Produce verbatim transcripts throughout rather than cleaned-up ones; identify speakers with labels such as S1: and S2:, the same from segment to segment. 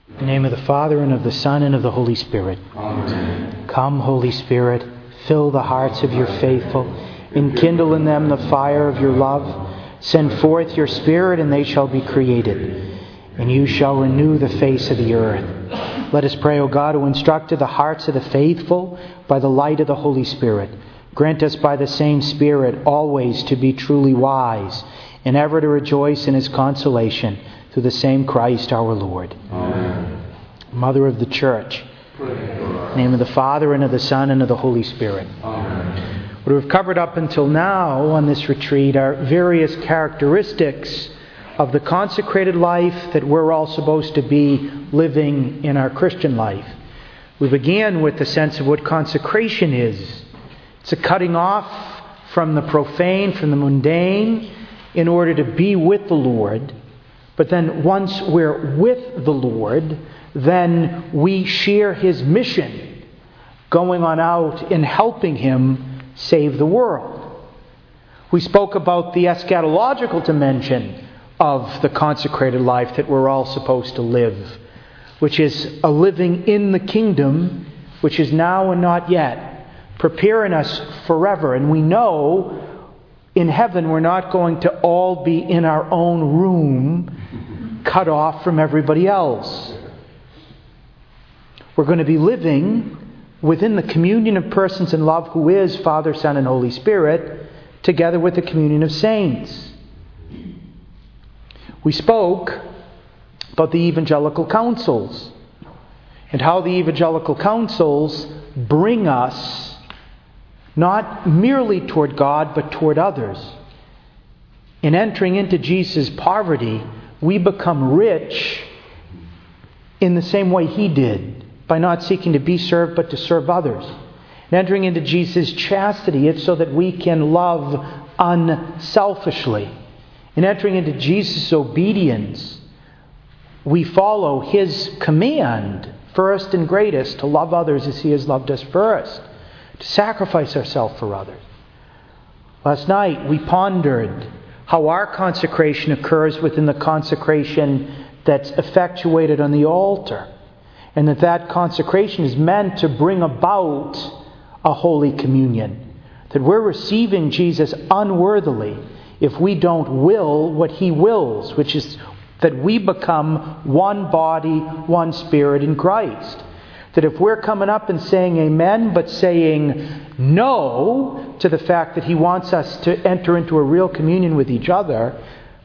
S1: In the name of the Father, and of the Son, and of the Holy Spirit.
S2: Amen.
S1: Come, Holy Spirit, fill the hearts of your faithful, enkindle in them the fire of your love. Send forth your Spirit, and they shall be created, and you shall renew the face of the earth. Let us pray, O God, who instructed the hearts of the faithful by the light of the Holy Spirit. Grant us by the same Spirit always to be truly wise, and ever to rejoice in his consolation, through the same Christ our Lord.
S2: Amen.
S1: Mother of the Church, in the name of the Father, and of the Son, and of the Holy Spirit.
S2: Amen.
S1: What we've covered up until now on this retreat are various characteristics of the consecrated life that we're all supposed to be living in our Christian life. We began with the sense of what consecration is. It's a cutting off from the profane, from the mundane, in order to be with the Lord. But then once we're with the Lord, then we share his mission, going on out and helping him save the world. We spoke about the eschatological dimension of the consecrated life that we're all supposed to live, which is a living in the kingdom, which is now and not yet, preparing us forever. And we know in heaven we're not going to all be in our own room, cut off from everybody else. We're going to be living within the communion of persons in love, who is Father, Son, and Holy Spirit, together with the communion of saints. We spoke about the evangelical counsels and how the evangelical counsels bring us not merely toward God, but toward others. In entering into Jesus' poverty, we become rich in the same way he did, by not seeking to be served, but to serve others. And entering into Jesus' chastity, it's so that we can love unselfishly. In entering into Jesus' obedience, we follow his command, first and greatest, to love others as he has loved us first, to sacrifice ourselves for others. Last night we pondered how our consecration occurs within the consecration that's effectuated on the altar, and that that consecration is meant to bring about a holy communion. That we're receiving Jesus unworthily if we don't will what he wills, which is that we become one body, one spirit in Christ. That if we're coming up and saying amen, but saying no to the fact that he wants us to enter into a real communion with each other,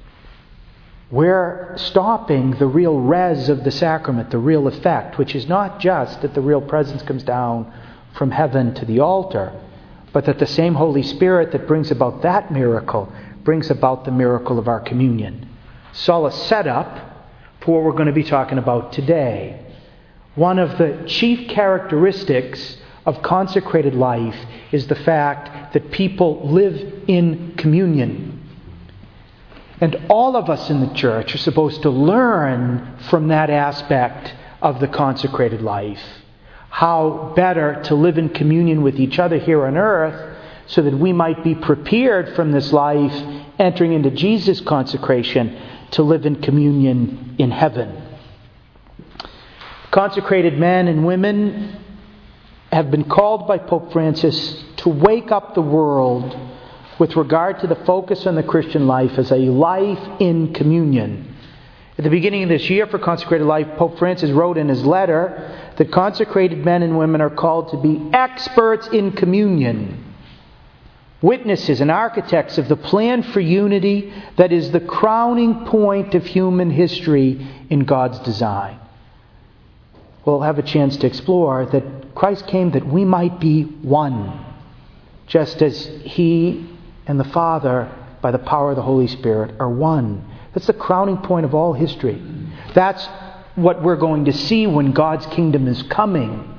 S1: we're stopping the real res of the sacrament, the real effect, which is not just that the real presence comes down from heaven to the altar, but that the same Holy Spirit that brings about that miracle brings about the miracle of our communion. It's all a setup for what we're going to be talking about today. One of the chief characteristics of consecrated life is the fact that people live in communion. And all of us in the church are supposed to learn from that aspect of the consecrated life. How better to live in communion with each other here on earth, so that we might be prepared from this life, entering into Jesus' consecration, to live in communion in heaven. Consecrated men and women have been called by Pope Francis to wake up the world with regard to the focus on the Christian life as a life in communion. At the beginning of this year for Consecrated Life, Pope Francis wrote in his letter that consecrated men and women are called to be experts in communion, witnesses and architects of the plan for unity that is the crowning point of human history in God's design. We'll have a chance to explore that Christ came that we might be one, just as he and the Father, by the power of the Holy Spirit, are one. That's the crowning point of all history. That's what we're going to see when God's kingdom is coming.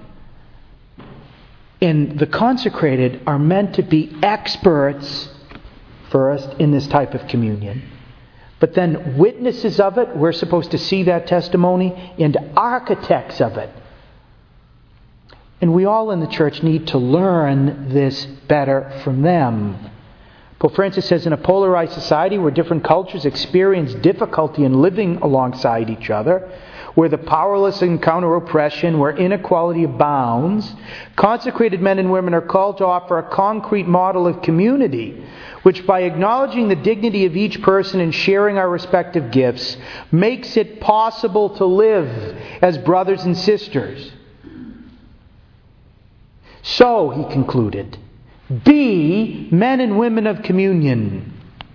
S1: And the consecrated are meant to be experts, first, in this type of communion. But then witnesses of it, we're supposed to see that testimony, and architects of it. And we all in the church need to learn this better from them. Pope Francis says, in a polarized society where different cultures experience difficulty in living alongside each other, where the powerless encounter oppression, where inequality abounds, consecrated men and women are called to offer a concrete model of community, which by acknowledging the dignity of each person and sharing our respective gifts, makes it possible to live as brothers and sisters. So, he concluded, be men and women of communion.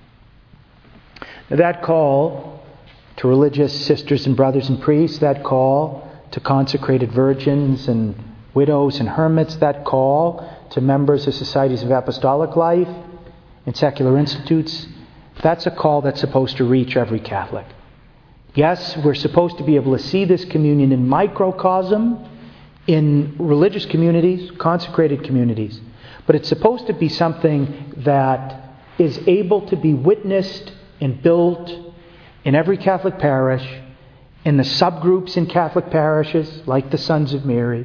S1: Now, that call to religious sisters and brothers and priests, that call to consecrated virgins and widows and hermits, that call to members of societies of apostolic life and secular institutes, that's a call that's supposed to reach every Catholic. Yes, we're supposed to be able to see this communion in microcosm, in religious communities, consecrated communities. But it's supposed to be something that is able to be witnessed and built in every Catholic parish, in the subgroups in Catholic parishes, like the Sons of Mary,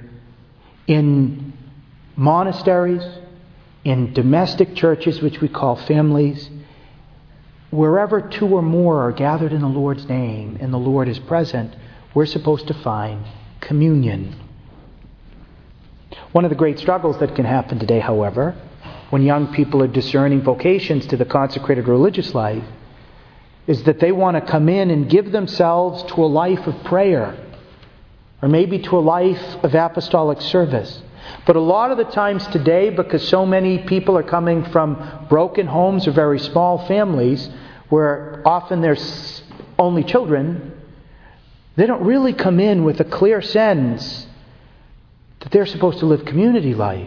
S1: in monasteries, in domestic churches, which we call families. Wherever two or more are gathered in the Lord's name and the Lord is present, we're supposed to find communion. One of the great struggles that can happen today, however, when young people are discerning vocations to the consecrated religious life, is that they want to come in and give themselves to a life of prayer, or maybe to a life of apostolic service. But a lot of the times today, because so many people are coming from broken homes or very small families, where often there's only children, they don't really come in with a clear sense that they're supposed to live community life,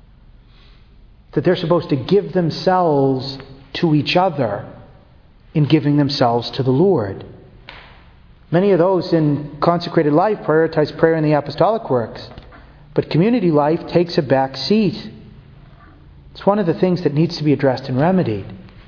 S1: that they're supposed to give themselves to each other in giving themselves to the Lord. Many of those in consecrated life prioritize prayer and the apostolic works, but community life takes a back seat. It's one of the things that needs to be addressed and remedied.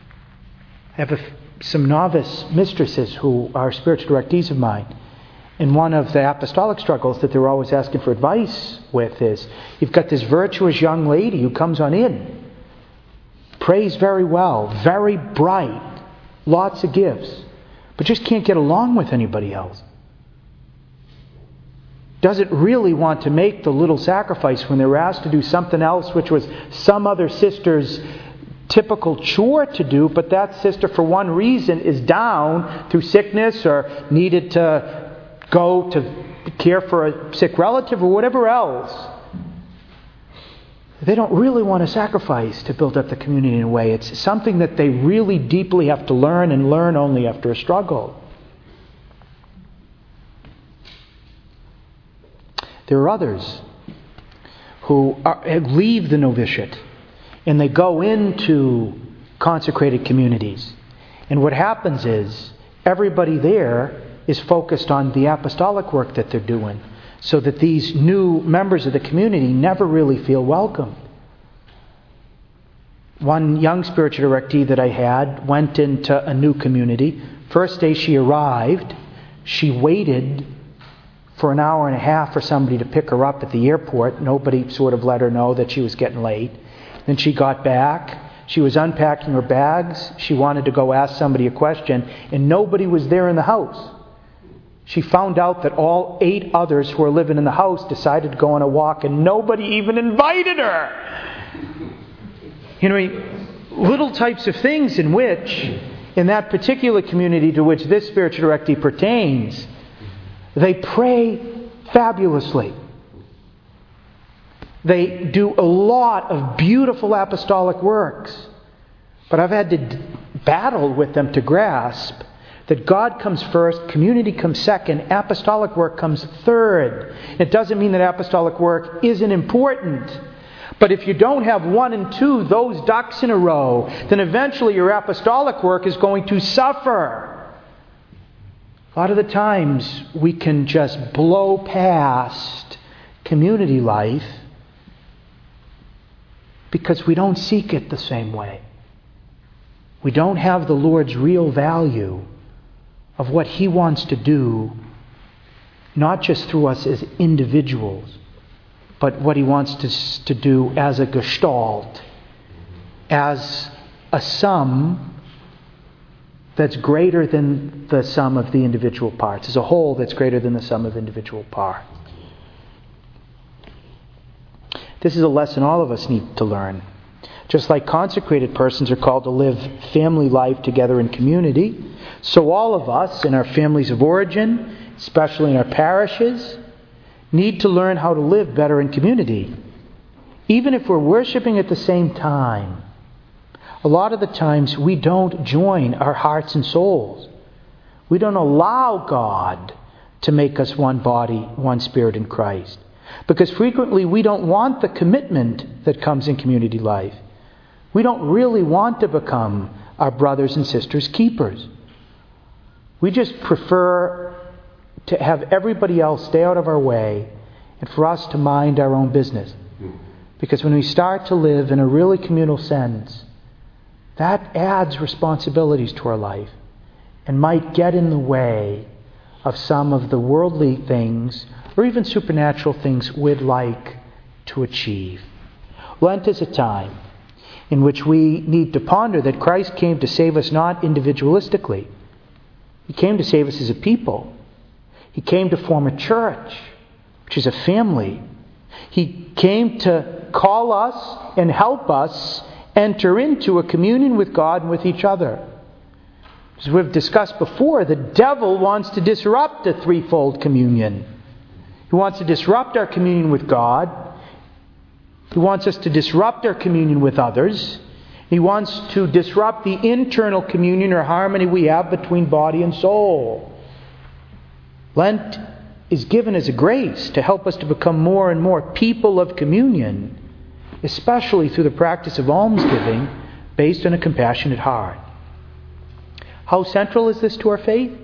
S1: I have a, some novice mistresses who are spiritual directees of mine, and one of the apostolic struggles that they're always asking for advice with is, you've got this virtuous young lady who comes on in, prays very well, very bright, lots of gifts, but just can't get along with anybody else. Doesn't really want to make the little sacrifice when they were asked to do something else, which was some other sister's typical chore to do, but that sister, for one reason, is down through sickness or needed to go to care for a sick relative or whatever else. They don't really want to sacrifice to build up the community in a way. It's something that they really deeply have to learn, and learn only after a struggle. There are others who are, leave the novitiate and they go into consecrated communities. And what happens is everybody there is focused on the apostolic work that they're doing, so that these new members of the community never really feel welcome. One young spiritual directee that I had went into a new community. First day she arrived, she waited for an hour and a half for somebody to pick her up at the airport. Nobody sort of let her know that she was getting late. Then she got back. She was unpacking her bags. She wanted to go ask somebody a question, and nobody was there in the house. She found out that all eight others who were living in the house decided to go on a walk, and nobody even invited her. You know, little types of things in which, in that particular community to which this spiritual directee pertains, they pray fabulously. They do a lot of beautiful apostolic works. But I've had to d- battle with them to grasp that God comes first, community comes second, apostolic work comes third. It doesn't mean that apostolic work isn't important. But if you don't have one and two, those ducks in a row, then eventually your apostolic work is going to suffer. A lot of the times we can just blow past community life because we don't seek it the same way. We don't have the Lord's real value of what He wants to do, not just through us as individuals, but what He wants to, to do as a gestalt, as a sum that's greater than the sum of the individual parts. As a whole that's greater than the sum of individual parts. This is a lesson all of us need to learn. Just like consecrated persons are called to live family life together in community, so all of us in our families of origin, especially in our parishes, need to learn how to live better in community. Even if we're worshiping at the same time, a lot of the times we don't join our hearts and souls. We don't allow God to make us one body, one spirit in Christ. Because frequently we don't want the commitment that comes in community life. We don't really want to become our brothers and sisters' keepers. We just prefer to have everybody else stay out of our way and for us to mind our own business. Because when we start to live in a really communal sense, that adds responsibilities to our life and might get in the way of some of the worldly things or even supernatural things we'd like to achieve. Lent is a time in which we need to ponder that Christ came to save us not individualistically. He came to save us as a people. He came to form a church, which is a family. He came to call us and help us enter into a communion with God and with each other. As we've discussed before, the devil wants to disrupt a threefold communion. He wants to disrupt our communion with God. He wants us to disrupt our communion with others. He wants to disrupt the internal communion or harmony we have between body and soul. Lent is given as a grace to help us to become more and more people of communion, especially through the practice of almsgiving based on a compassionate heart. How central is this to our faith?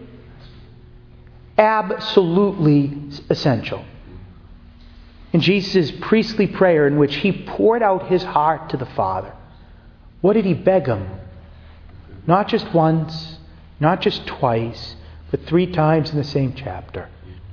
S1: Absolutely essential. In Jesus' priestly prayer in which he poured out his heart to the Father, what did he beg him? Not just once, not just twice, but three times in the same chapter.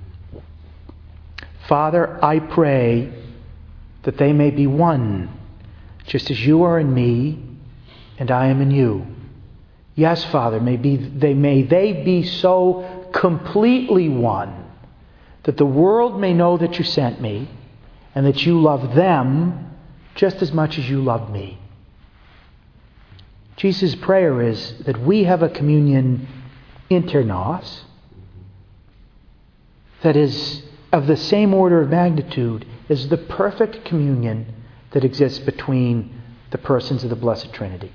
S1: Father, I pray that they may be one, just as you are in me and I am in you. Yes, Father, may, be, they, may they be so completely one that the world may know that you sent me and that you love them just as much as you love me. Jesus' prayer is that we have a communion inter nos that is of the same order of magnitude as the perfect communion that exists between the persons of the Blessed Trinity.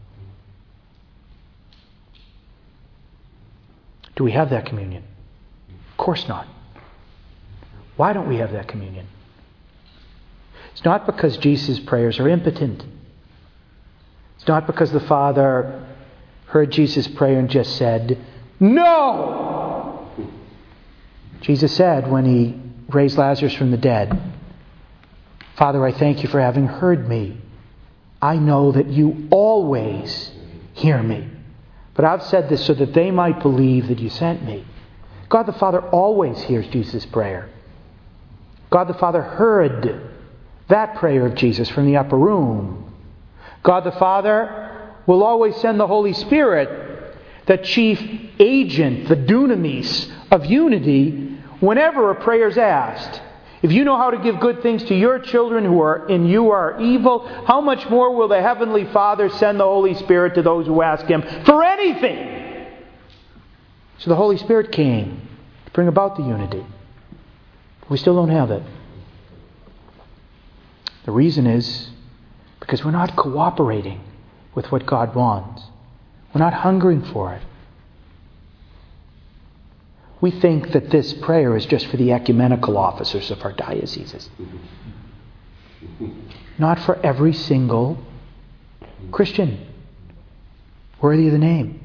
S1: Do we have that communion? Of course not. Why don't we have that communion? It's not because Jesus' prayers are impotent. It's not because the Father heard Jesus' prayer and just said, "No!" Jesus said when he raised Lazarus from the dead, "Father, I thank you for having heard me. I know that you always hear me. But I've said this so that they might believe that you sent me." God the Father always hears Jesus' prayer. God the Father heard that prayer of Jesus from the upper room. God the Father will always send the Holy Spirit, the chief agent, the dunamis of unity, whenever a prayer is asked. If you know how to give good things to your children who are in you are evil, how much more will the Heavenly Father send the Holy Spirit to those who ask Him for anything? So the Holy Spirit came to bring about the unity. We still don't have it. The reason is because we're not cooperating with what God wants. We're not hungering for it. We think that this prayer is just for the ecumenical officers of our dioceses. Not for every single Christian worthy of the name.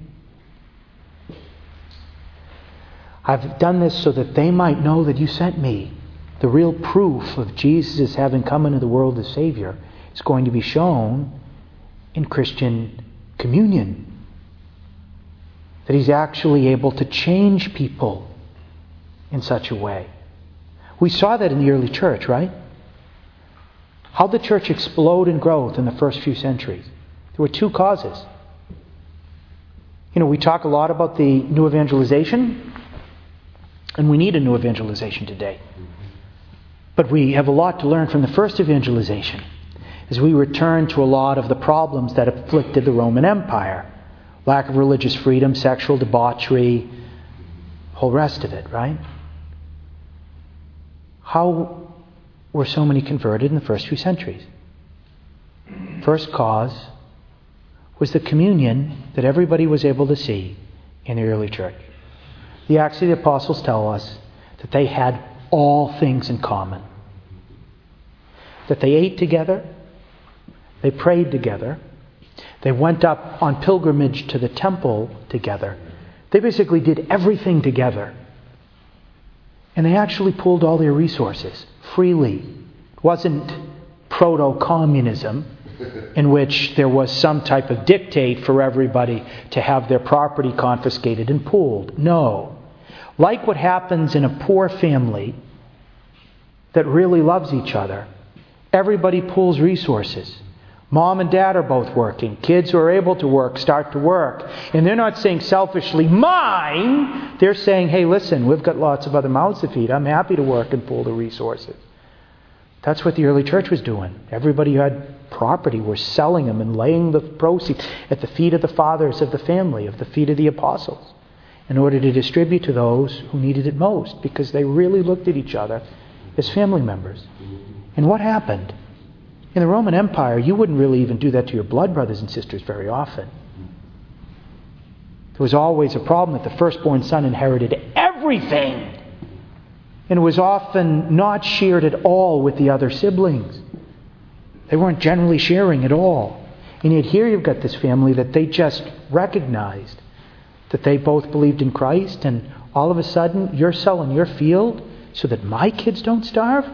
S1: I've done this so that they might know that you sent me. The real proof of Jesus having come into the world as Savior is going to be shown in Christian communion. That He's actually able to change people in such a way. We saw that in the early church, right? How did the church explode in growth in the first few centuries? There were two causes. You know, we talk a lot about the new evangelization, and we need a new evangelization today. But we have a lot to learn from the first evangelization as we return to a lot of the problems that afflicted the Roman Empire. Lack of religious freedom, sexual debauchery, whole rest of it, right? How were so many converted in the first few centuries? First cause was the communion that everybody was able to see in the early church. The Acts of the Apostles tell us that they had all things in common. That they ate together, they prayed together, they went up on pilgrimage to the temple together. They basically did everything together. And they actually pooled all their resources freely. It wasn't proto-communism in which there was some type of dictate for everybody to have their property confiscated and pooled. No. Like what happens in a poor family that really loves each other, everybody pools resources. Mom and dad are both working. Kids who are able to work start to work. And they're not saying selfishly, mine! They're saying, hey, listen, we've got lots of other mouths to feed. I'm happy to work and pool the resources. That's what the early church was doing. Everybody who had property were selling them and laying the proceeds at the feet of the fathers of the family, of the feet of the apostles, in order to distribute to those who needed it most, because they really looked at each other as family members. And what happened? In the Roman Empire, you wouldn't really even do that to your blood brothers and sisters very often. There was always a problem that the firstborn son inherited everything. And it was often not shared at all with the other siblings. They weren't generally sharing at all. And yet here you've got this family that they just recognized that they both believed in Christ, and all of a sudden you're selling your field so that my kids don't starve?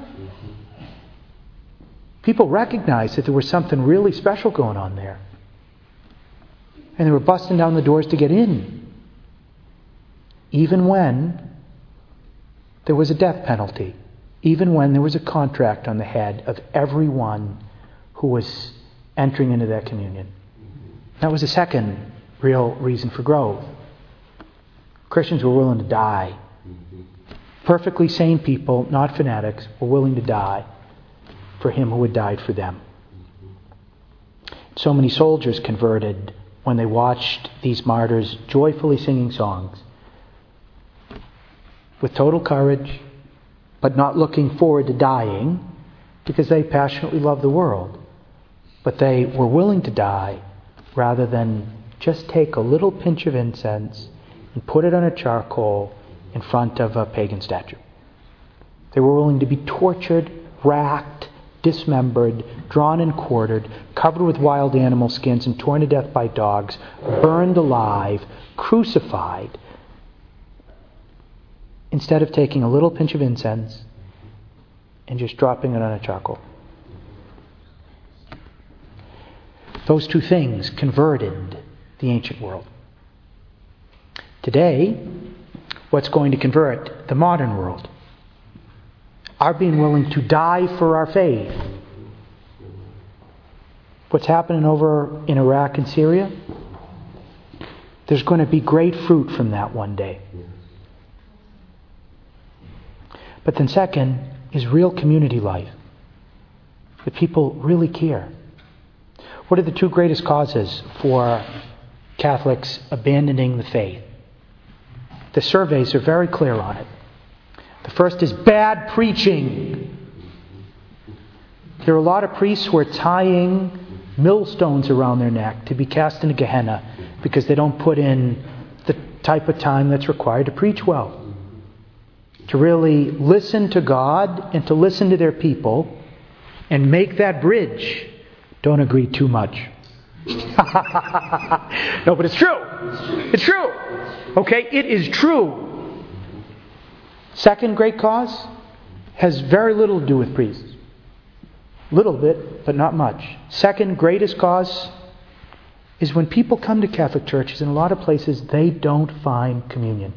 S1: People recognized that there was something really special going on there. And they were busting down the doors to get in. Even when there was a death penalty. Even when there was a contract on the head of everyone who was entering into that communion. That was the second real reason for growth. Christians were willing to die. Perfectly sane people, not fanatics, were willing to die for him who had died for them. So many soldiers converted when they watched these martyrs joyfully singing songs with total courage, but not looking forward to dying because they passionately loved the world. But they were willing to die rather than just take a little pinch of incense and put it on a charcoal in front of a pagan statue. They were willing to be tortured, racked, dismembered, drawn and quartered, covered with wild animal skins and torn to death by dogs, burned alive, crucified, instead of taking a little pinch of incense and just dropping it on a charcoal. Those two things converted the ancient world. Today, what's going to convert the modern world? Our being willing to die for our faith. What's happening over in Iraq and Syria? There's going to be great fruit from that one day. But then second is real community life. The people really care. What are the two greatest causes for Catholics abandoning the faith? The surveys are very clear on it. The first is bad preaching. There are a lot of priests who are tying millstones around their neck to be cast into Gehenna because they don't put in the type of time that's required to preach well. To really listen to God and to listen to their people and make that bridge. Don't agree too much. No, but it's true. It's true. Okay, it is true. Second great cause has very little to do with priests. Little bit, but not much. Second greatest cause is when people come to Catholic churches, in a lot of places, they don't find communion.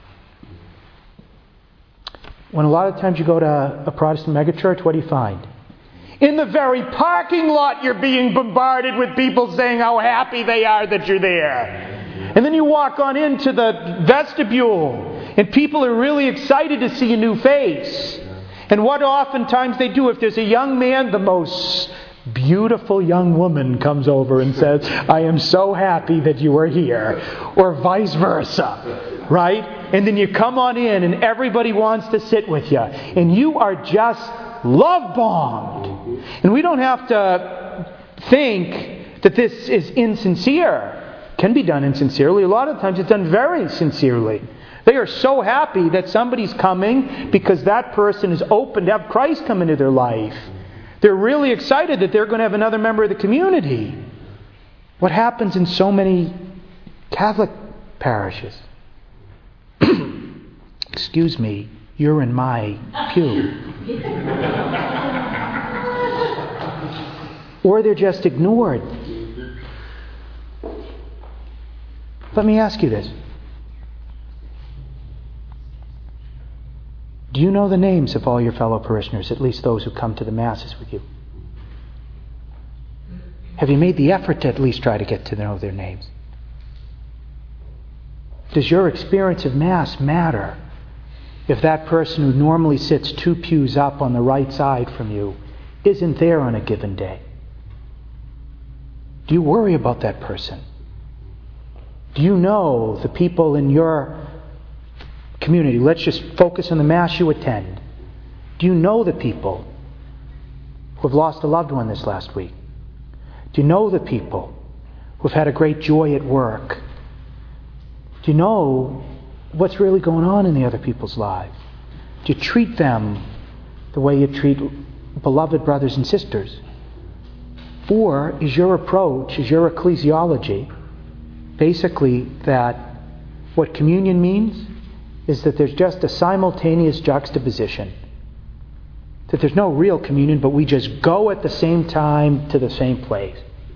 S1: When a lot of times you go to a Protestant megachurch, what do you find? In the very parking lot, you're being bombarded with people saying how happy they are that you're there. And then you walk on into the vestibule, and people are really excited to see a new face. And what oftentimes they do, if there's a young man, the most beautiful young woman comes over and says, I am so happy that you are here. Or vice versa. Right? And then you come on in and everybody wants to sit with you. And you are just love bombed. And we don't have to think that this is insincere. It can be done insincerely. A lot of times it's done very sincerely. They are so happy that somebody's coming because that person is open to have Christ come into their life. They're really excited that they're going to have another member of the community. What happens in so many Catholic parishes? Excuse me, you're in my pew. Or they're just ignored. Let me ask you this. Do you know the names of all your fellow parishioners, at least those who come to the Masses with you? Have you made the effort to at least try to get to know their names? Does your experience of Mass matter if that person who normally sits two pews up on the right side from you isn't there on a given day? Do you worry about that person? Do you know the people in your community? Let's just focus on the Mass you attend. Do you know the people who have lost a loved one this last week? Do you know the people who have had a great joy at work? Do you know what's really going on in the other people's lives? Do you treat them the way you treat beloved brothers and sisters? Or is your approach, is your ecclesiology basically that what communion means is that there's just a simultaneous juxtaposition? That there's no real communion, but we just go at the same time to the same place.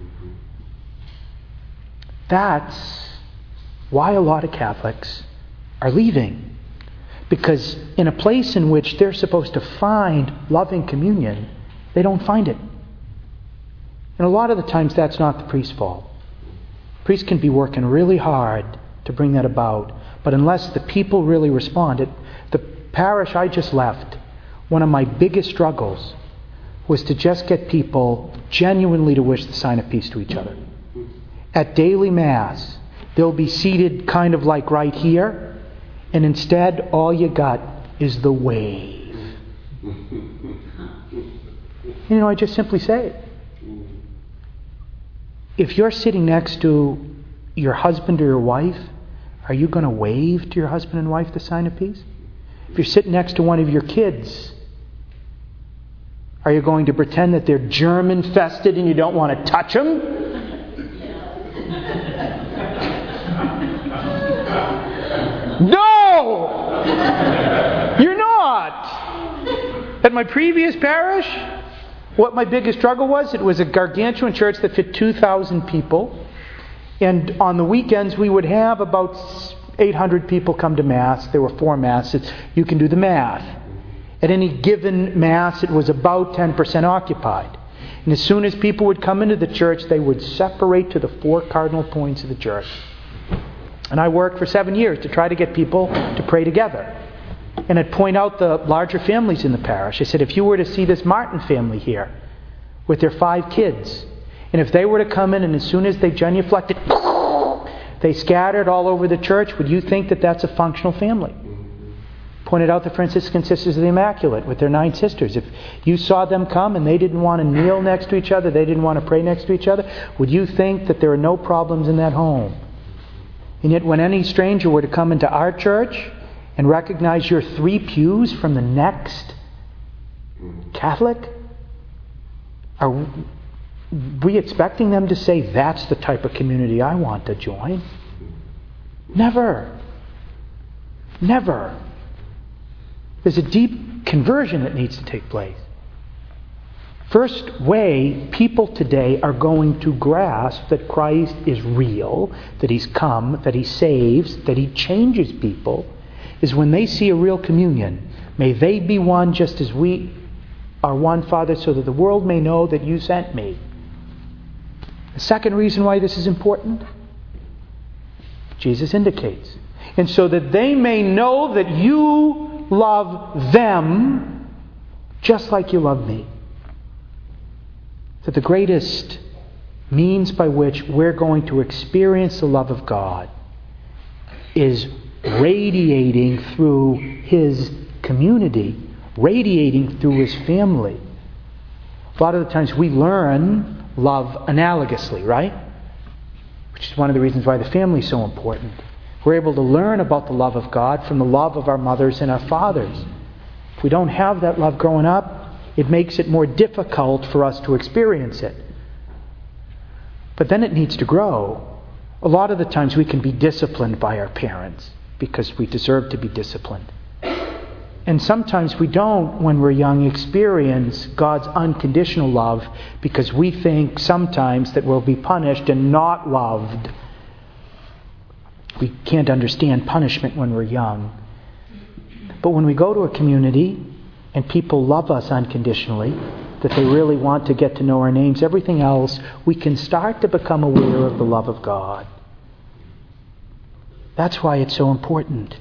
S1: That's why a lot of Catholics are leaving. Because in a place in which they're supposed to find loving communion, they don't find it. And a lot of the times that's not the priest's fault. The priest can be working really hard to bring that about, but unless the people really respond, it, the parish I just left, one of my biggest struggles was to just get people genuinely to wish the sign of peace to each other. At daily Mass, they'll be seated kind of like right here, and instead all you got is the wave. You know, I just simply say it. If you're sitting next to your husband or your wife, are you going to wave to your husband and wife the sign of peace? If you're sitting next to one of your kids, are you going to pretend that they're germ-infested and you don't want to touch them? No! You're not! At my previous parish, what my biggest struggle was, it was a gargantuan church that fit two thousand people. And on the weekends, we would have about eight hundred people come to Mass. There were four Masses. You can do the math. At any given Mass, it was about ten percent occupied. And as soon as people would come into the church, they would separate to the four cardinal points of the church. And I worked for seven years to try to get people to pray together. And I'd point out the larger families in the parish. I said, if you were to see this Martin family here with their five kids, and if they were to come in and as soon as they genuflected, they scattered all over the church, would you think that that's a functional family? Pointed out the Franciscan Sisters of the Immaculate with their nine sisters. If you saw them come and they didn't want to kneel next to each other, they didn't want to pray next to each other, would you think that there are no problems in that home? And yet when any stranger were to come into our church and recognize you're three pews from the next Catholic, are we expecting them to say, that's the type of community I want to join? Never. Never. There's a deep conversion that needs to take place. First way people today are going to grasp that Christ is real, that He's come, that He saves, that He changes people, is when they see a real communion. May they be one just as we are one, Father, so that the world may know that you sent me. The second reason why this is important, Jesus indicates. And so that they may know that you love them just like you love me. That the greatest means by which we're going to experience the love of God is radiating through His community, radiating through His family. A lot of the times we learn love analogously, right? Which is one of the reasons why the family is so important. We're able to learn about the love of God from the love of our mothers and our fathers. If we don't have that love growing up, it makes it more difficult for us to experience it. But then it needs to grow. A lot of the times we can be disciplined by our parents because we deserve to be disciplined. And sometimes we don't, when we're young, experience God's unconditional love because we think sometimes that we'll be punished and not loved. We can't understand punishment when we're young. But when we go to a community and people love us unconditionally, that they really want to get to know our names, everything else, we can start to become aware of the love of God. That's why it's so important.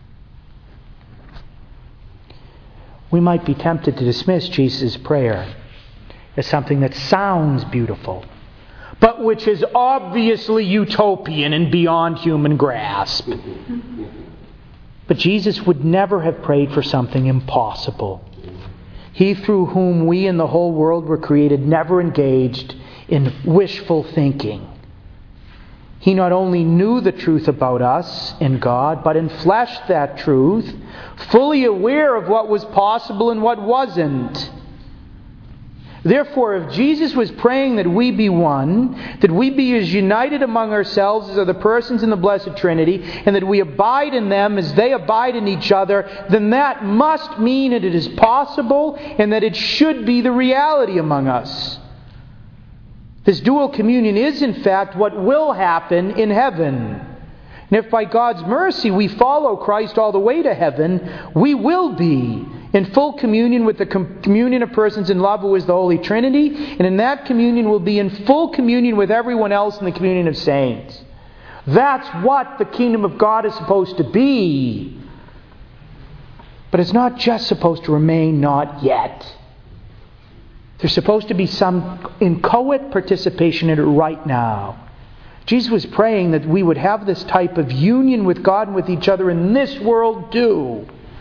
S1: We might be tempted to dismiss Jesus' prayer as something that sounds beautiful, but which is obviously utopian and beyond human grasp. But Jesus would never have prayed for something impossible. He through whom we and the whole world were created never engaged in wishful thinking. He not only knew the truth about us in God, but enfleshed that truth, fully aware of what was possible and what wasn't. Therefore, if Jesus was praying that we be one, that we be as united among ourselves as are the persons in the Blessed Trinity, and that we abide in them as they abide in each other, then that must mean that it is possible and that it should be the reality among us. This dual communion is, in fact, what will happen in heaven. And if by God's mercy we follow Christ all the way to heaven, we will be in full communion with the com- communion of persons in love who is the Holy Trinity, and in that communion we'll be in full communion with everyone else in the communion of saints. That's what the kingdom of God is supposed to be. But it's not just supposed to remain not yet. There's supposed to be some inchoate participation in it right now. Jesus was praying that we would have this type of union with God and with each other in this world too.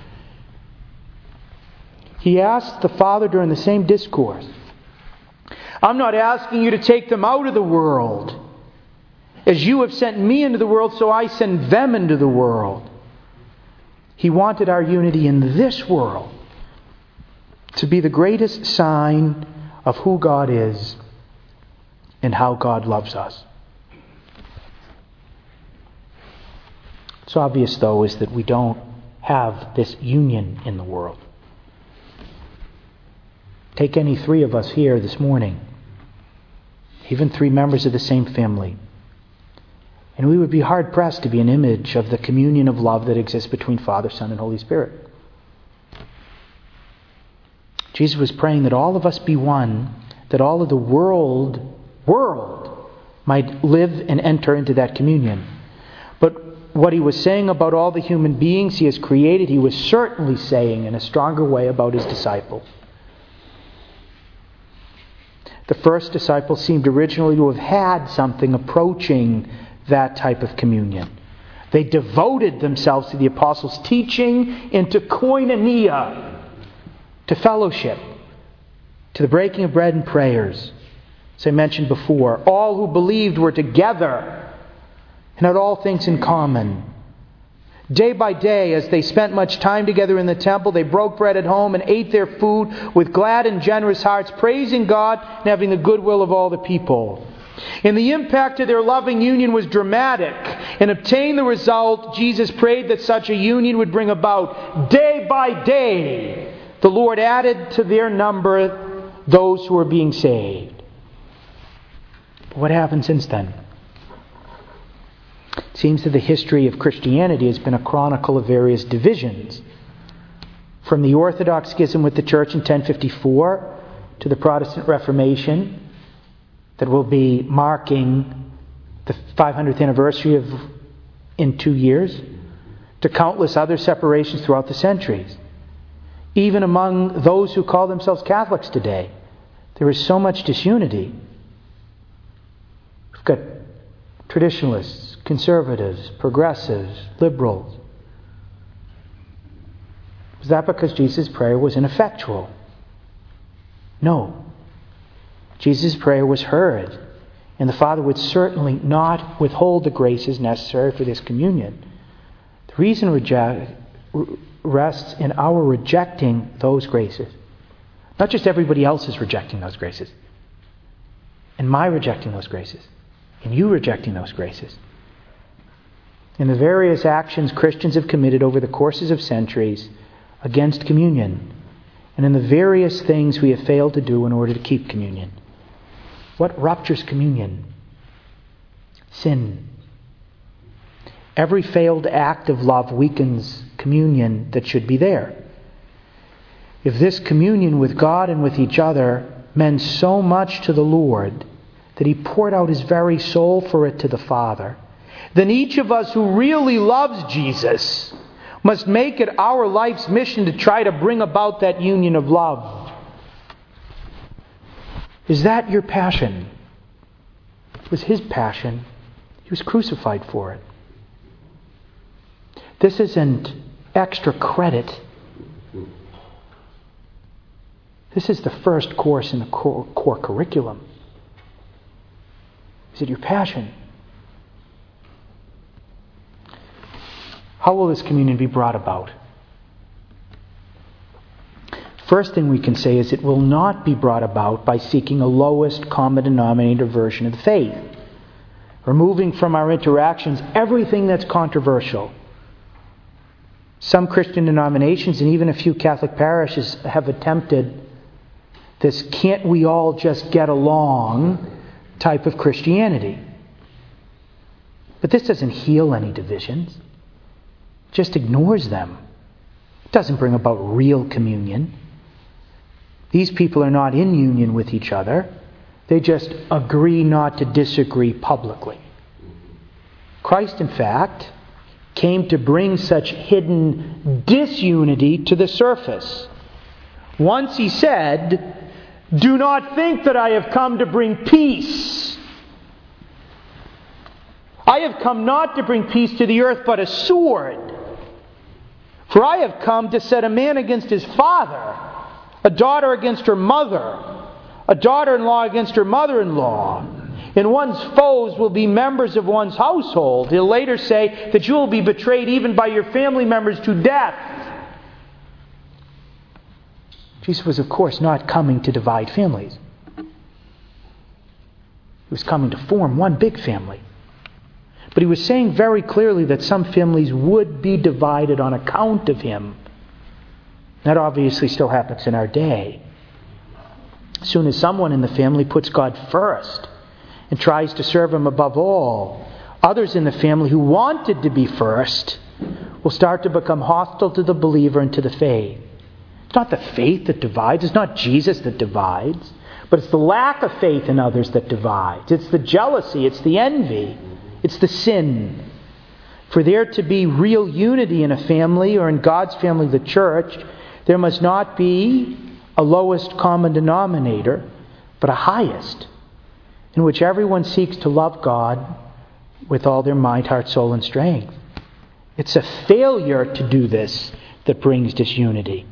S1: He asked the Father during the same discourse, I'm not asking you to take them out of the world. As you have sent me into the world, so I send them into the world. He wanted our unity in this world to be the greatest sign of who God is and how God loves us. It's obvious, though, is that we don't have this union in the world. Take any three of us here this morning, even three members of the same family, and we would be hard-pressed to be an image of the communion of love that exists between Father, Son, and Holy Spirit. Jesus was praying that all of us be one, that all of the world, world might live and enter into that communion. But what he was saying about all the human beings he has created, he was certainly saying in a stronger way about his disciples. The first disciples seemed originally to have had something approaching that type of communion. They devoted themselves to the apostles' teaching and to koinonia, to fellowship, to the breaking of bread and prayers. As I mentioned before, all who believed were together and had all things in common. Day by day, as they spent much time together in the temple, they broke bread at home and ate their food with glad and generous hearts, praising God and having the goodwill of all the people. And the impact of their loving union was dramatic. And obtained the result, Jesus prayed that such a union would bring about day by day. The Lord added to their number those who were being saved. But what happened since then? It seems that the history of Christianity has been a chronicle of various divisions. From the Orthodox schism with the Church in ten fifty-four to the Protestant Reformation that will be marking the five hundredth anniversary of in two years, to countless other separations throughout the centuries. Even among those who call themselves Catholics today, there is so much disunity. We've got traditionalists, conservatives, progressives, liberals. Was that because Jesus' prayer was ineffectual? No. Jesus' prayer was heard, and the Father would certainly not withhold the graces necessary for this communion. The reason reject, rests in our rejecting those graces. Not just everybody else is rejecting those graces, and my rejecting those graces, and you rejecting those graces. In the various actions Christians have committed over the courses of centuries against communion, and in the various things we have failed to do in order to keep communion. What ruptures communion? Sin. Every failed act of love weakens communion that should be there. If this communion with God and with each other meant so much to the Lord that He poured out His very soul for it to the Father, then each of us who really loves Jesus must make it our life's mission to try to bring about that union of love. Is that your passion? It was His passion. He was crucified for it. This isn't extra credit. This is the first course in the core, core curriculum. Is it your passion? How will this communion be brought about? First thing we can say is it will not be brought about by seeking a lowest common denominator version of the faith, removing from our interactions everything that's controversial. Some Christian denominations and even a few Catholic parishes have attempted this can't we all just get along type of Christianity. But this doesn't heal any divisions. It just ignores them. It doesn't bring about real communion. These people are not in union with each other. They just agree not to disagree publicly. Christ, in fact, came to bring such hidden disunity to the surface. Once He said, "Do not think that I have come to bring peace. I have come not to bring peace to the earth, but a sword. For I have come to set a man against his father, a daughter against her mother, a daughter-in-law against her mother-in-law. And one's foes will be members of one's household." He'll later say that you will be betrayed even by your family members to death. Jesus was, of course, not coming to divide families. He was coming to form one big family. But He was saying very clearly that some families would be divided on account of Him. That obviously still happens in our day. As soon as someone in the family puts God first and tries to serve Him above all, others in the family who wanted to be first will start to become hostile to the believer and to the faith. It's not the faith that divides. It's not Jesus that divides. But it's the lack of faith in others that divides. It's the jealousy. It's the envy. It's the sin. For there to be real unity in a family, or in God's family, the church, there must not be a lowest common denominator, but a highest, in which everyone seeks to love God with all their mind, heart, soul, and strength. It's a failure to do this that brings disunity.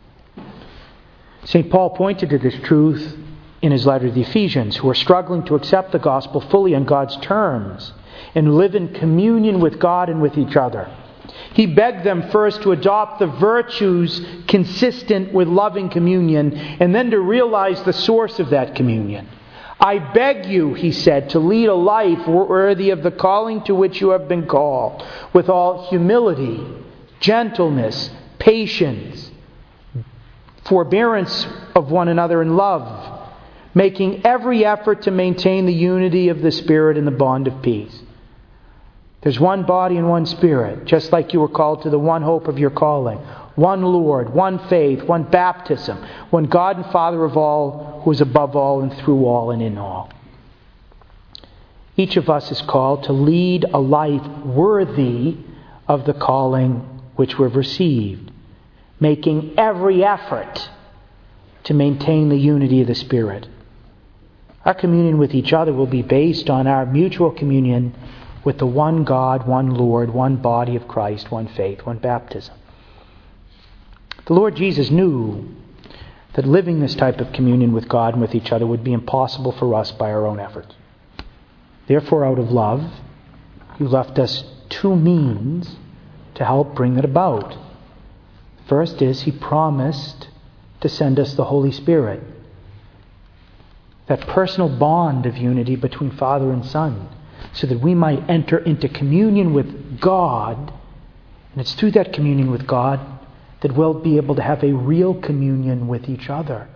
S1: Saint Paul pointed to this truth in his letter to the Ephesians, who are struggling to accept the gospel fully on God's terms and live in communion with God and with each other. He begged them first to adopt the virtues consistent with loving communion, and then to realize the source of that communion. "I beg you," he said, "to lead a life worthy of the calling to which you have been called, with all humility, gentleness, patience, forbearance of one another in love, making every effort to maintain the unity of the Spirit in the bond of peace." There's one body and one Spirit, just like you were called to the one hope of your calling. One Lord, one faith, one baptism, one God and Father of all, who is above all and through all and in all. Each of us is called to lead a life worthy of the calling which we've received, making every effort to maintain the unity of the Spirit. Our communion with each other will be based on our mutual communion with the one God, one Lord, one body of Christ, one faith, one baptism. The Lord Jesus knew that living this type of communion with God and with each other would be impossible for us by our own efforts. Therefore, out of love, He left us two means to help bring it about. First is He promised to send us the Holy Spirit. That personal bond of unity between Father and Son, so that we might enter into communion with God. And it's through that communion with God that we'll be able to have a real communion with each other.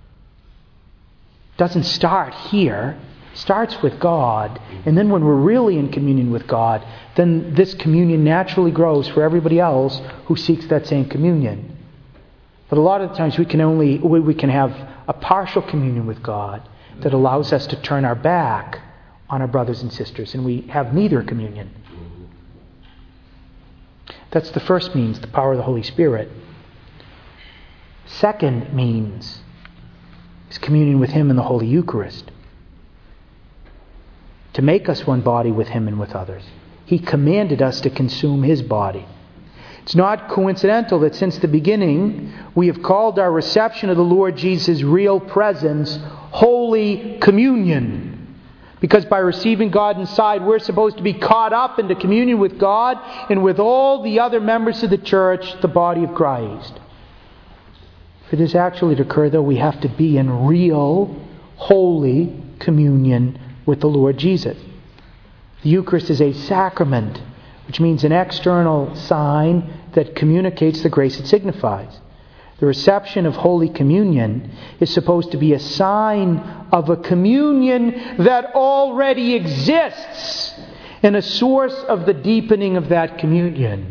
S1: It doesn't start here. It starts with God. And then when we're really in communion with God, then this communion naturally grows for everybody else who seeks that same communion. But a lot of the times we can only we can have a partial communion with God that allows us to turn our back on our brothers and sisters, and we have neither communion. That's the first means, the power of the Holy Spirit. Second means is communion with Him in the Holy Eucharist, to make us one body with Him and with others. He commanded us to consume His body. It's not coincidental that since the beginning we have called our reception of the Lord Jesus' real presence Holy Communion. Because by receiving God inside, we're supposed to be caught up into communion with God and with all the other members of the church, the body of Christ. For this actually to occur, though, we have to be in real, holy communion with the Lord Jesus. The Eucharist is a sacrament, which means an external sign that communicates the grace it signifies. The reception of Holy Communion is supposed to be a sign of a communion that already exists and a source of the deepening of that communion.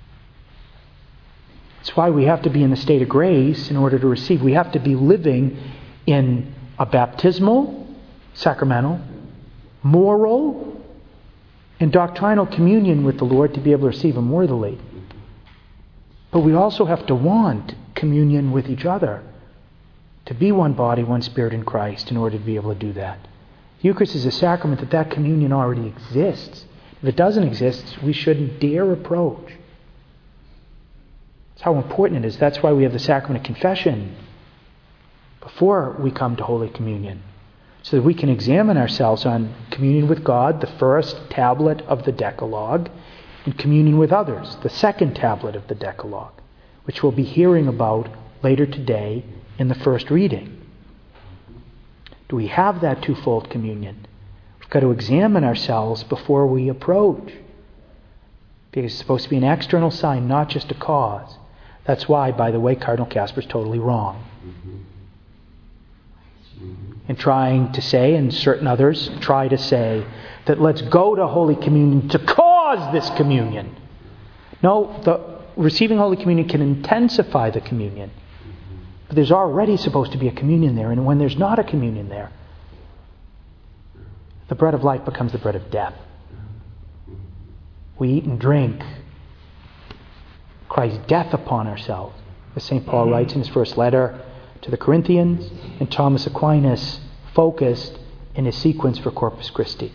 S1: That's why we have to be in the state of grace in order to receive. We have to be living in a baptismal, sacramental, moral, and doctrinal communion with the Lord to be able to receive Him worthily. But we also have to want communion with each other, to be one body, one Spirit in Christ in order to be able to do that. The Eucharist is a sacrament that that communion already exists. If it doesn't exist, we shouldn't dare approach. That's how important it is. That's why we have the sacrament of confession before we come to Holy Communion, so that we can examine ourselves on communion with God, the first tablet of the Decalogue, and communion with others, the second tablet of the Decalogue, which we'll be hearing about later today in the first reading. Do we have that twofold communion? We've got to examine ourselves before we approach, because it's supposed to be an external sign, not just a cause. That's why, by the way, Cardinal Casper's totally wrong in trying to say, and certain others try to say, that let's go to Holy Communion to cause this communion. No, the receiving Holy Communion can intensify the communion. But there's already supposed to be a communion there, and when there's not a communion there, the bread of life becomes the bread of death. We eat and drink Christ's death upon ourselves, as Saint Paul writes in his first letter to the Corinthians, and Thomas Aquinas focused in his sequence for Corpus Christi.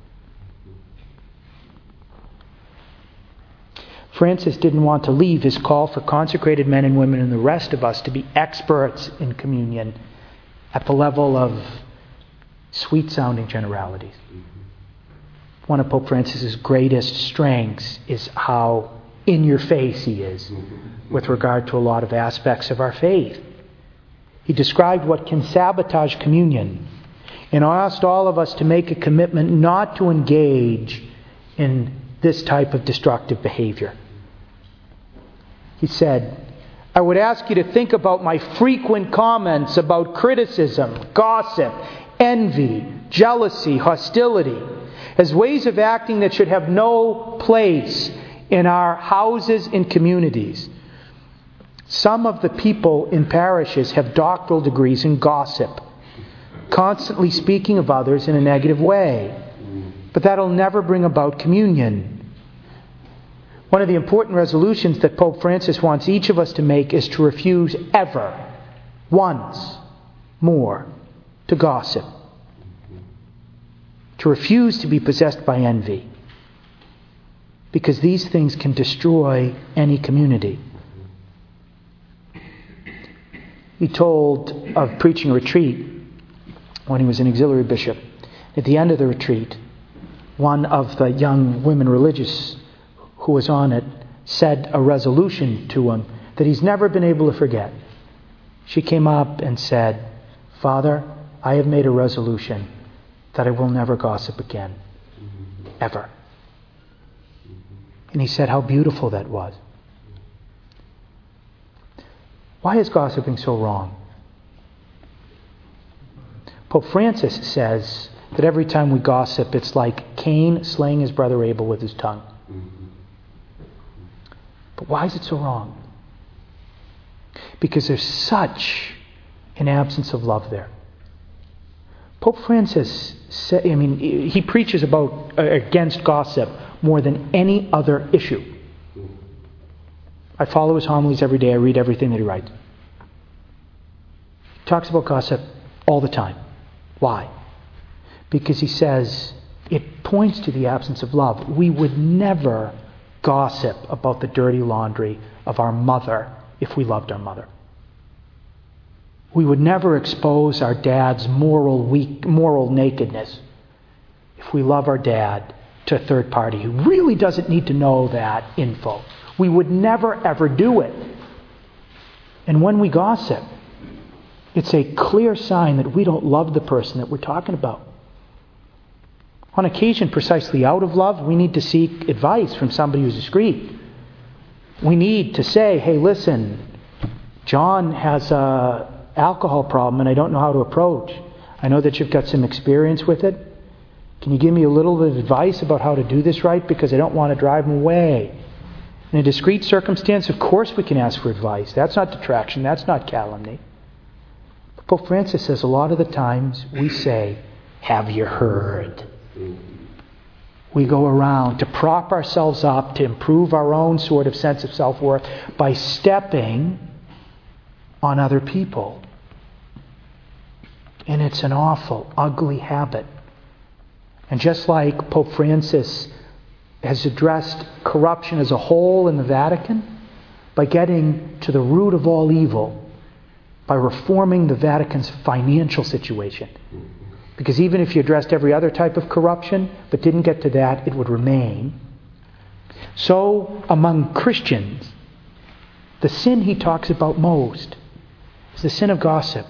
S1: Francis didn't want to leave his call for consecrated men and women and the rest of us to be experts in communion at the level of sweet-sounding generalities. One of Pope Francis's greatest strengths is how in-your-face he is with regard to a lot of aspects of our faith. He described what can sabotage communion and asked all of us to make a commitment not to engage in this type of destructive behavior. He said, I would ask you to think about my frequent comments about criticism, gossip, envy, jealousy, hostility, as ways of acting that should have no place in our houses and communities. Some of the people in parishes have doctoral degrees in gossip, constantly speaking of others in a negative way. But that'll never bring about communion. One of the important resolutions that Pope Francis wants each of us to make is to refuse ever, once more, to gossip. To refuse to be possessed by envy. Because these things can destroy any community. He told of preaching a retreat when he was an auxiliary bishop. At the end of the retreat, one of the young women religious who was on it said a resolution to him that he's never been able to forget. She came up and said, "Father, I have made a resolution that I will never gossip again. Ever." And he said how beautiful that was. Why is gossiping so wrong? Pope Francis says that every time we gossip, it's like Cain slaying his brother Abel with his tongue. But why is it so wrong? Because there's such an absence of love there. Pope Francis, say, I mean, he preaches about uh, against gossip more than any other issue. I follow his homilies every day. I read everything that he writes. He talks about gossip all the time. Why? Because he says it points to the absence of love. We would never gossip about the dirty laundry of our mother if we loved our mother. We would never expose our dad's moral weak, moral nakedness if we love our dad to a third party who really doesn't need to know that info. We would never ever do it. And when we gossip, it's a clear sign that we don't love the person that we're talking about. On occasion, precisely out of love, we need to seek advice from somebody who's discreet. We need to say, "Hey, listen, John has a alcohol problem and I don't know how to approach. I know that you've got some experience with it. Can you give me a little bit of advice about how to do this right? Because I don't want to drive him away." In a discreet circumstance, of course we can ask for advice. That's not detraction. That's not calumny. But Pope Francis says a lot of the times we say, "Have you heard?" We go around to prop ourselves up, to improve our own sort of sense of self-worth by stepping on other people. And it's an awful, ugly habit. And just like Pope Francis has addressed corruption as a whole in the Vatican, by getting to the root of all evil, by reforming the Vatican's financial situation. Because even if you addressed every other type of corruption, but didn't get to that, it would remain. So, among Christians, the sin he talks about most is the sin of gossip.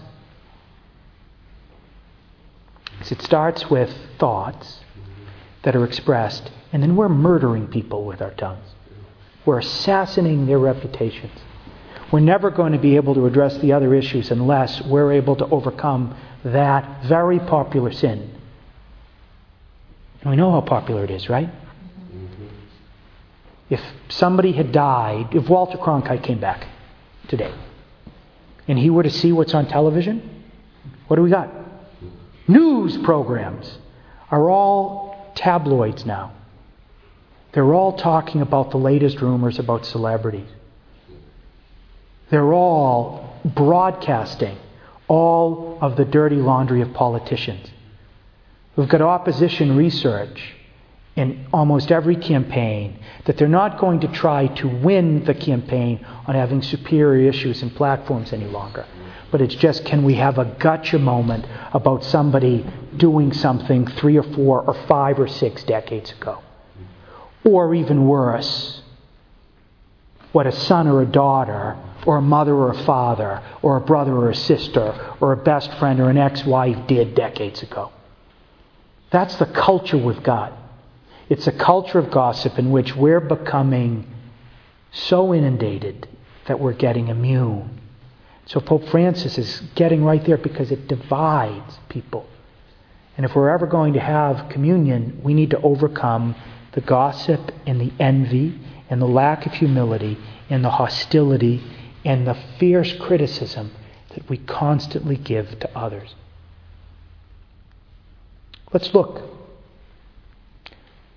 S1: It starts with thoughts that are expressed, and then we're murdering people with our tongues. We're assassinating their reputations. We're never going to be able to address the other issues unless we're able to overcome that very popular sin. And we know how popular it is, right? Mm-hmm. If somebody had died, if Walter Cronkite came back today, and he were to see what's on television, what do we got? News programs are all tabloids now. They're all talking about the latest rumors about celebrities. They're all broadcasting all of the dirty laundry of politicians. We've got opposition research in almost every campaign that they're not going to try to win the campaign on having superior issues and platforms any longer. But it's just, can we have a gotcha moment about somebody doing something three or four or five or six decades ago? Or even worse, what a son or a daughter or a mother or a father or a brother or a sister or a best friend or an ex-wife did decades ago. That's the culture we've got. It's a culture of gossip in which we're becoming so inundated that we're getting immune. So Pope Francis is getting right there because it divides people. And if we're ever going to have communion, we need to overcome the gossip and the envy and the lack of humility and the hostility and the fierce criticism that we constantly give to others. Let's look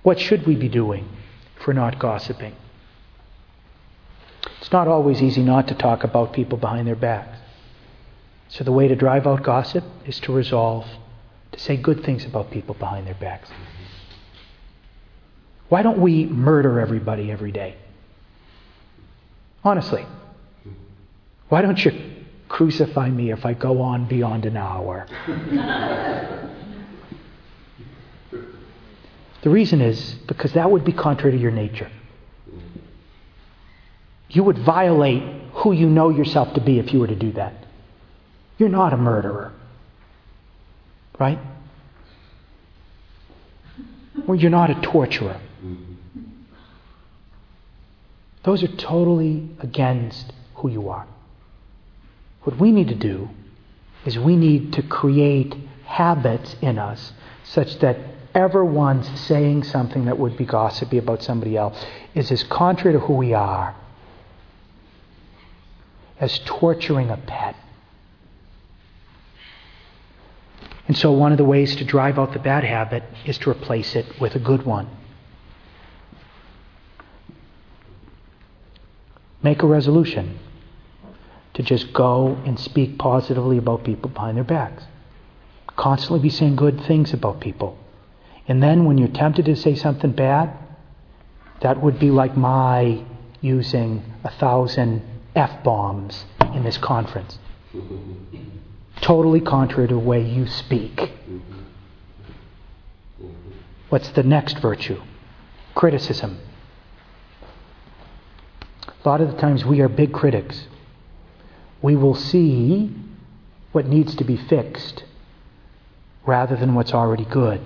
S1: What should we be doing if we're not gossiping? It's not always easy not to talk about people behind their backs. So the way to drive out gossip is to resolve to say good things about people behind their backs. Why don't we murder everybody every day? Honestly. Why don't you crucify me if I go on beyond an hour? The reason is because that would be contrary to your nature. You would violate who you know yourself to be if you were to do that. You're not a murderer. Right? Or you're not a torturer. Those are totally against who you are. What we need to do is we need to create habits in us such that everyone's saying something that would be gossipy about somebody else is as contrary to who we are as torturing a pet. And so one of the ways to drive out the bad habit is to replace it with a good one. Make a resolution to just go and speak positively about people behind their backs. Constantly be saying good things about people. And then when you're tempted to say something bad, that would be like my using a thousand F-bombs in this conference. Totally contrary to the way you speak. What's the next virtue? Criticism. A lot of the times we are big critics. We will see what needs to be fixed rather than what's already good.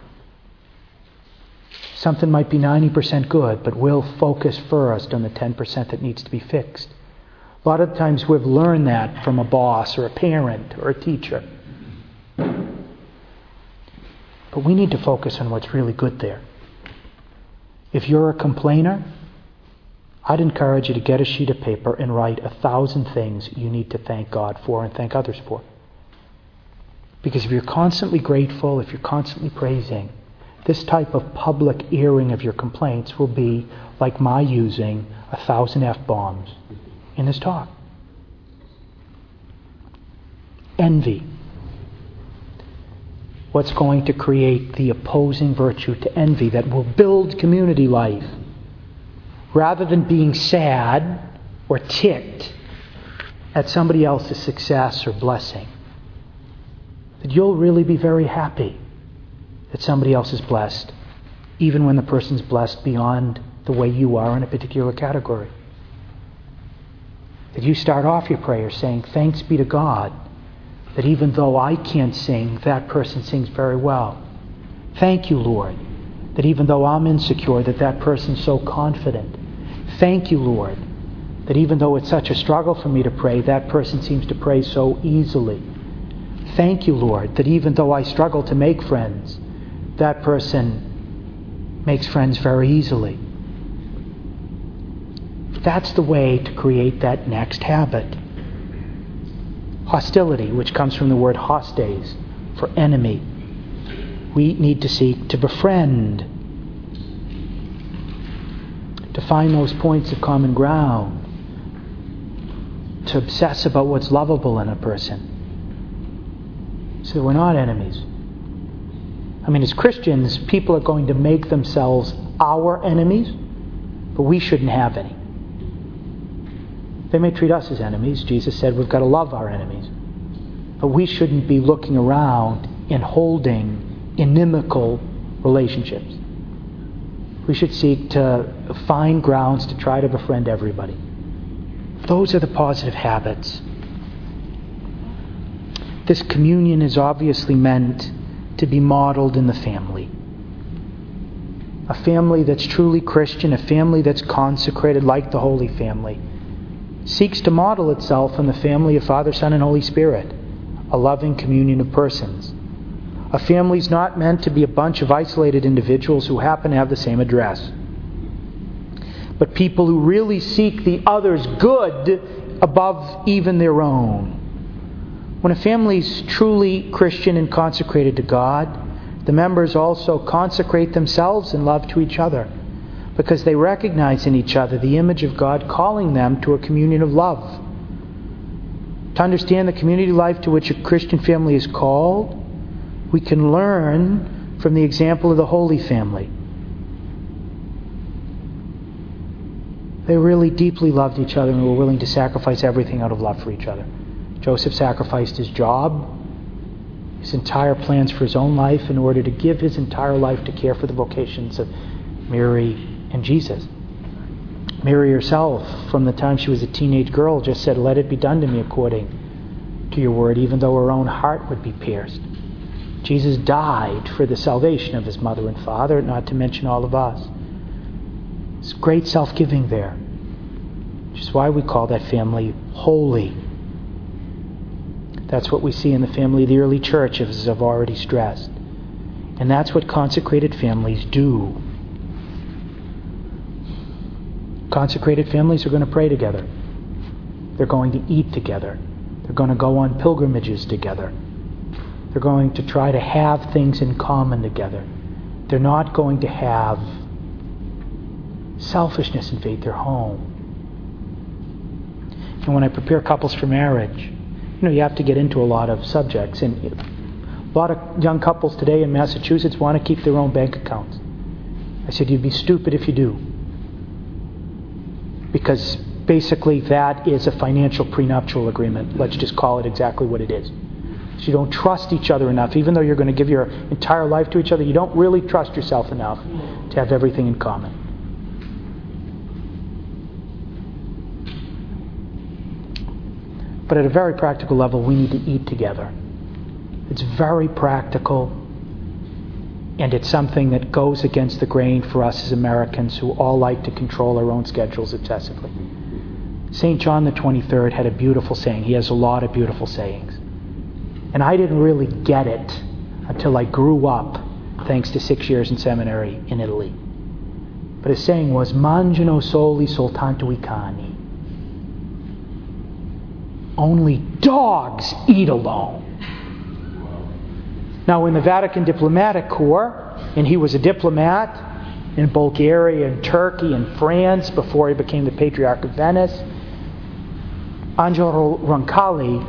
S1: Something might be ninety percent good, but we'll focus first on the ten percent that needs to be fixed. A lot of times we've learned that from a boss or a parent or a teacher. But we need to focus on what's really good there. If you're a complainer, I'd encourage you to get a sheet of paper and write a thousand things you need to thank God for and thank others for. Because if you're constantly grateful, if you're constantly praising, this type of public airing of your complaints will be like my using a thousand F-bombs in this talk. Envy. What's going to create the opposing virtue to envy that will build community life? Rather than being sad or ticked at somebody else's success or blessing, that you'll really be very happy that somebody else is blessed, even when the person's blessed beyond the way you are in a particular category. That you start off your prayer saying, thanks be to God, that even though I can't sing, that person sings very well. Thank you, Lord, that even though I'm insecure, that that person's so confident. Thank you, Lord, that even though it's such a struggle for me to pray, that person seems to pray so easily. Thank you, Lord, that even though I struggle to make friends, that person makes friends very easily. That's the way to create that next habit. Hostility, which comes from the word hostes, for enemy. We need to seek to befriend, to find those points of common ground, to obsess about what's lovable in a person. So we're not enemies. I mean, as Christians, people are going to make themselves our enemies, but we shouldn't have any. They may treat us as enemies. Jesus said we've got to love our enemies. But we shouldn't be looking around and holding inimical relationships. We should seek to find grounds to try to befriend everybody. Those are the positive habits. This communion is obviously meant to be modeled in the family. A family that's truly Christian, a family that's consecrated like the Holy Family, seeks to model itself in the family of Father, Son, and Holy Spirit, a loving communion of persons. A family is not meant to be a bunch of isolated individuals who happen to have the same address, but people who really seek the other's good above even their own. When a family is truly Christian and consecrated to God, The members also consecrate themselves in love to each other because they recognize in each other the image of God calling them to a communion of love. To understand the community life to which a Christian family is called, we can learn from the example of the Holy Family. They really deeply loved each other and were willing to sacrifice everything out of love for each other. Joseph sacrificed his job, his entire plans for his own life in order to give his entire life to care for the vocations of Mary and Jesus. Mary herself, from the time she was a teenage girl, just said, "Let it be done to me according to your word," even though her own heart would be pierced. Jesus died for the salvation of his mother and father, not to mention all of us. It's great self-giving there, which is why we call that family holy. That's what we see in the family of the early church, as I've already stressed. And that's what consecrated families do. Consecrated families are going to pray together. They're going to eat together. They're going to go on pilgrimages together. They're going to try to have things in common together. They're not going to have selfishness invade their home. And when I prepare couples for marriage, you know, you have to get into a lot of subjects. And a lot of young couples today in Massachusetts want to keep their own bank accounts. I said, you'd be stupid if you do. Because basically that is a financial prenuptial agreement. Let's just call it exactly what it is. So you don't trust each other enough. Even though you're going to give your entire life to each other, you don't really trust yourself enough to have everything in common. But at a very practical level, we need to eat together. It's very practical, and it's something that goes against the grain for us as Americans who all like to control our own schedules excessively. Saint John the twenty-third had a beautiful saying. He has a lot of beautiful sayings. And I didn't really get it until I grew up, thanks to six years in seminary in Italy. But his saying was, "Mangiano soli soltanto I cani." Only dogs eat alone. Now, in the Vatican Diplomatic Corps, and he was a diplomat in Bulgaria and Turkey and France before he became the Patriarch of Venice, Angelo Roncalli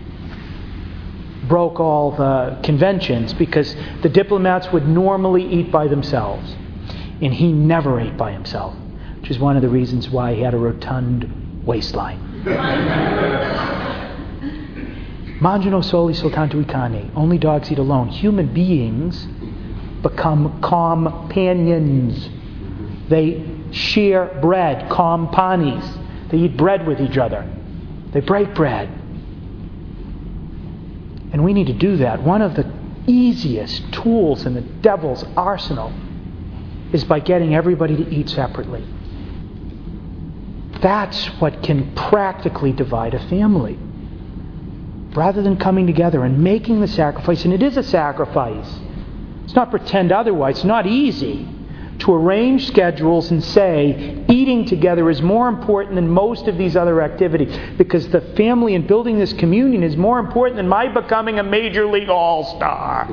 S1: broke all the conventions because the diplomats would normally eat by themselves, and he never ate by himself, which is one of the reasons why he had a rotund waistline. Mangiano soli soltanto I cani. Only dogs eat alone. Human beings become companions. They share bread, companis. They eat bread with each other. They break bread. And we need to do that. One of the easiest tools in the devil's arsenal is by getting everybody to eat separately. That's what can practically divide a family. Rather than coming together and making the sacrifice, and it is a sacrifice. Let's not pretend otherwise. It's not easy to arrange schedules and say eating together is more important than most of these other activities, because the family and building this communion is more important than my becoming a major league all-star.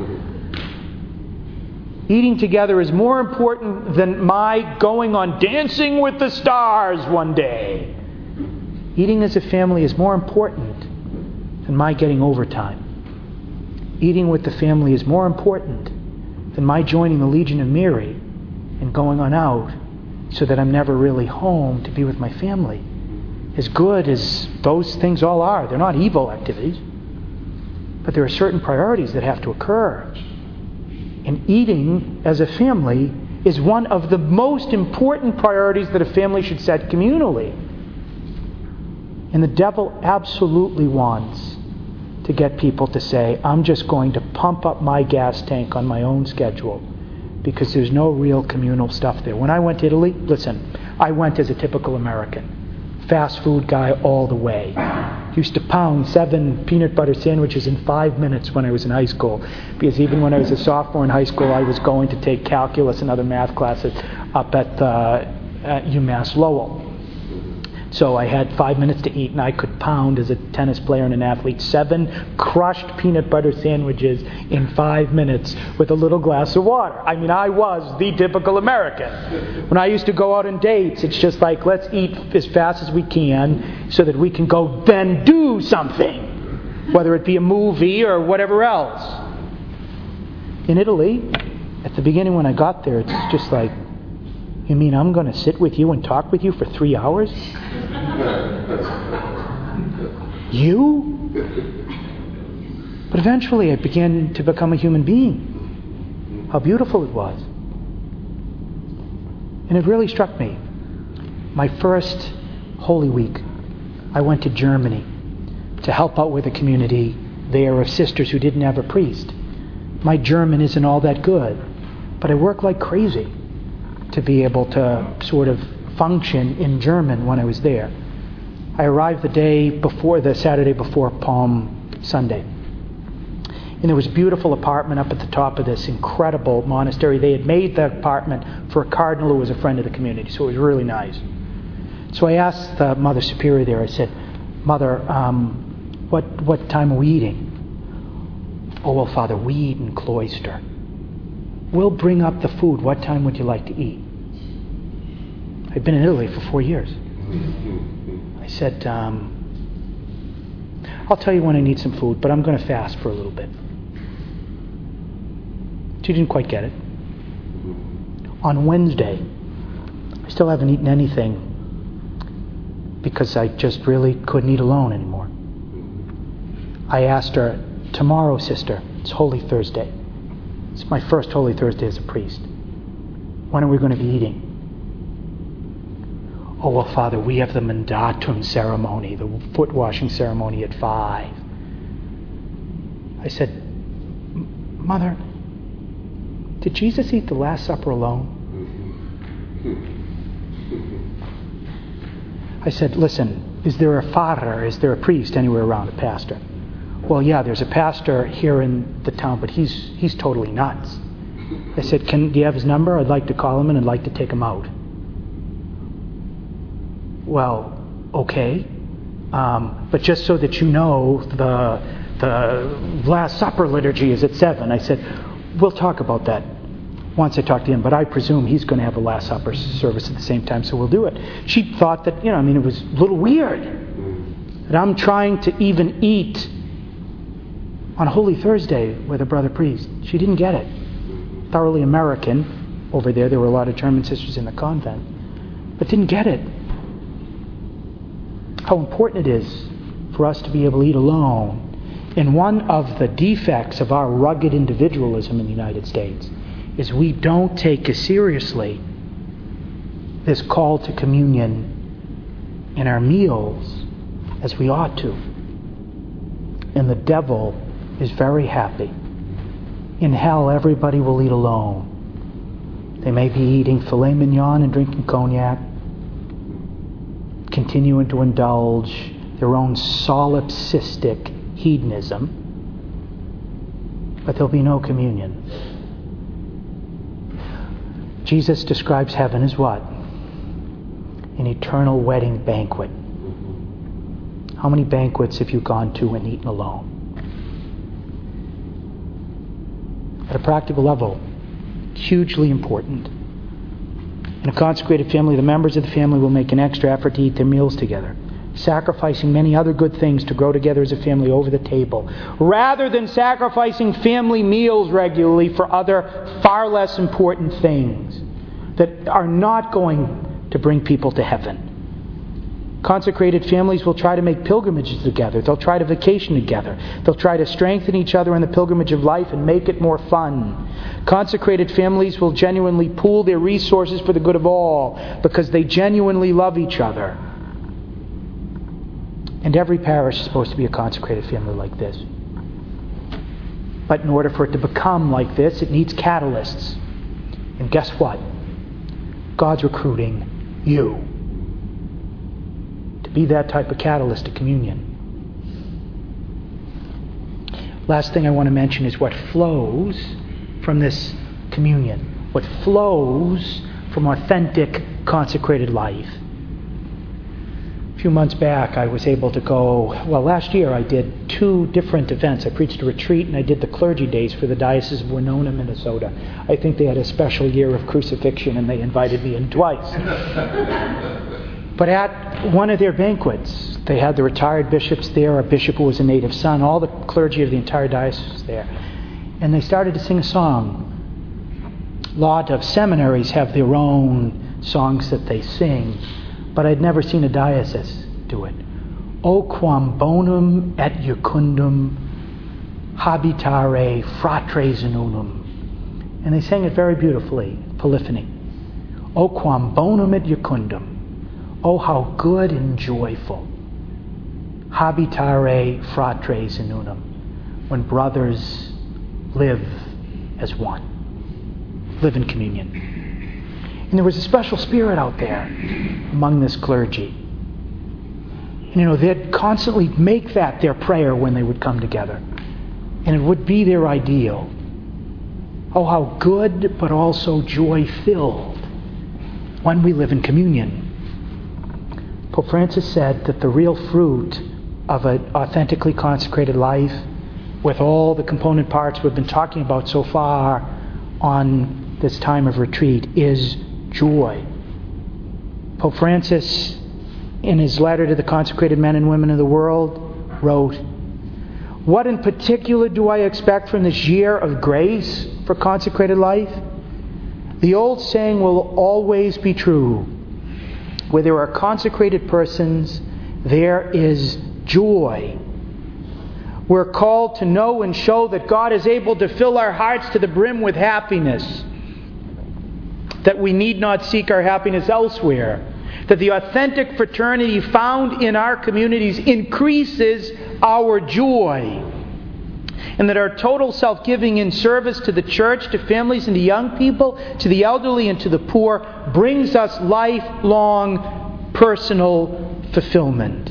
S1: Eating together is more important than my going on Dancing with the Stars one day. Eating as a family is more important than my getting overtime. Eating with the family is more important than my joining the Legion of Mary and going on out so that I'm never really home to be with my family. As good as those things all are, they're not evil activities, but there are certain priorities that have to occur. And eating as a family is one of the most important priorities that a family should set communally. And the devil absolutely wants to get people to say, I'm just going to pump up my gas tank on my own schedule because there's no real communal stuff there. When I went to Italy, listen, I went as a typical American. Fast food guy all the way. Used to pound seven peanut butter sandwiches in five minutes when I was in high school. Because even when I was a sophomore in high school, I was going to take calculus and other math classes up at, uh, at UMass Lowell. So I had five minutes to eat, and I could pound, as a tennis player and an athlete, seven crushed peanut butter sandwiches in five minutes with a little glass of water. I mean, I was the typical American. When I used to go out on dates, it's just like, let's eat as fast as we can so that we can go then do something, whether it be a movie or whatever else. In Italy, at the beginning when I got there, it's just like, you mean I'm going to sit with you and talk with you for three hours? You? But eventually I began to become a human being. How beautiful it was. And it really struck me. My first Holy Week, I went to Germany to help out with a community there of sisters who didn't have a priest. My German isn't all that good, but I worked like crazy to be able to sort of function in German when I was there. I arrived the day before, the Saturday before Palm Sunday. And there was a beautiful apartment up at the top of this incredible monastery. They had made the apartment for a cardinal who was a friend of the community, so it was really nice. So I asked the Mother Superior there, I said, Mother, um, what, what time are we eating? Oh, well, Father, we eat in cloister. We'll bring up the food. What time would you like to eat? I'd been in Italy for four years. I said, um, I'll tell you when I need some food, but I'm going to fast for a little bit. She didn't quite get it. On Wednesday, I still haven't eaten anything because I just really couldn't eat alone anymore. I asked her, tomorrow, sister, it's Holy Thursday. It's my first Holy Thursday as a priest. When are we going to be eating? Oh, well, Father, we have the mandatum ceremony, the foot washing ceremony at five. I said, Mother, did Jesus eat the Last Supper alone? I said, listen, is there a father, is there a priest anywhere around, a pastor? Well, yeah, there's a pastor here in the town, but he's he's totally nuts. I said, Can, do you have his number? I'd like to call him and I'd like to take him out. Well, okay. Um, but just so that you know, the the Last Supper liturgy is at seven. I said, we'll talk about that once I talk to him, but I presume he's going to have a Last Supper service at the same time, so we'll do it. She thought that, you know, I mean, it was a little weird that I'm trying to even eat on Holy Thursday with a brother priest. She didn't get it. Thoroughly American over there. There were a lot of German sisters in the convent, but didn't get it. How important it is for us to be able to eat alone. And one of the defects of our rugged individualism in the United States is we don't take as seriously this call to communion in our meals as we ought to. And the devil is very happy. In hell, everybody will eat alone. They may be eating filet mignon and drinking cognac, continuing to indulge their own solipsistic hedonism, but there'll be no communion. Jesus describes heaven as what? An eternal wedding banquet. How many banquets have you gone to and eaten alone? At a practical level, hugely important. In a consecrated family, the members of the family will make an extra effort to eat their meals together, sacrificing many other good things to grow together as a family over the table, rather than sacrificing family meals regularly for other far less important things that are not going to bring people to heaven. Consecrated families will try to make pilgrimages together. They'll try to vacation together. They'll try to strengthen each other in the pilgrimage of life and make it more fun. Consecrated families will genuinely pool their resources for the good of all because they genuinely love each other. And every parish is supposed to be a consecrated family like this. But in order for it to become like this, it needs catalysts. And guess what? God's recruiting you to be that type of catalyst to communion. Last thing I want to mention is what flows from this communion. What flows from authentic consecrated life. few months back, I was able to go, well, last year I did two different events. I preached a retreat and I did the clergy days for the Diocese of Winona, Minnesota. I think they had a special year of crucifixion and they invited me in twice. But at one of their banquets, they had the retired bishops there, a bishop who was a native son, all the clergy of the entire diocese was there. And they started to sing a song. A lot of seminaries have their own songs that they sing, but I'd never seen a diocese do it. O quam bonum et jucundum habitare fratres in unum. And they sang it very beautifully, polyphony. O quam bonum et jucundum. Oh, how good and joyful. Habitare fratres in unum. When brothers live as one. Live in communion. And there was a special spirit out there among this clergy. And, you know, they'd constantly make that their prayer when they would come together. And it would be their ideal. Oh, how good, but also joy-filled when we live in communion. Pope Francis said that the real fruit of an authentically consecrated life, with all the component parts we've been talking about so far on this time of retreat, is joy. Pope Francis, in his letter to the consecrated men and women of the world, wrote, "What in particular do I expect from this year of grace for consecrated life? The old saying will always be true. Where there are consecrated persons, there is joy. We're called to know and show that God is able to fill our hearts to the brim with happiness. That we need not seek our happiness elsewhere. That the authentic fraternity found in our communities increases our joy. And that our total self-giving in service to the church, to families and to young people, to the elderly and to the poor, brings us lifelong personal fulfillment."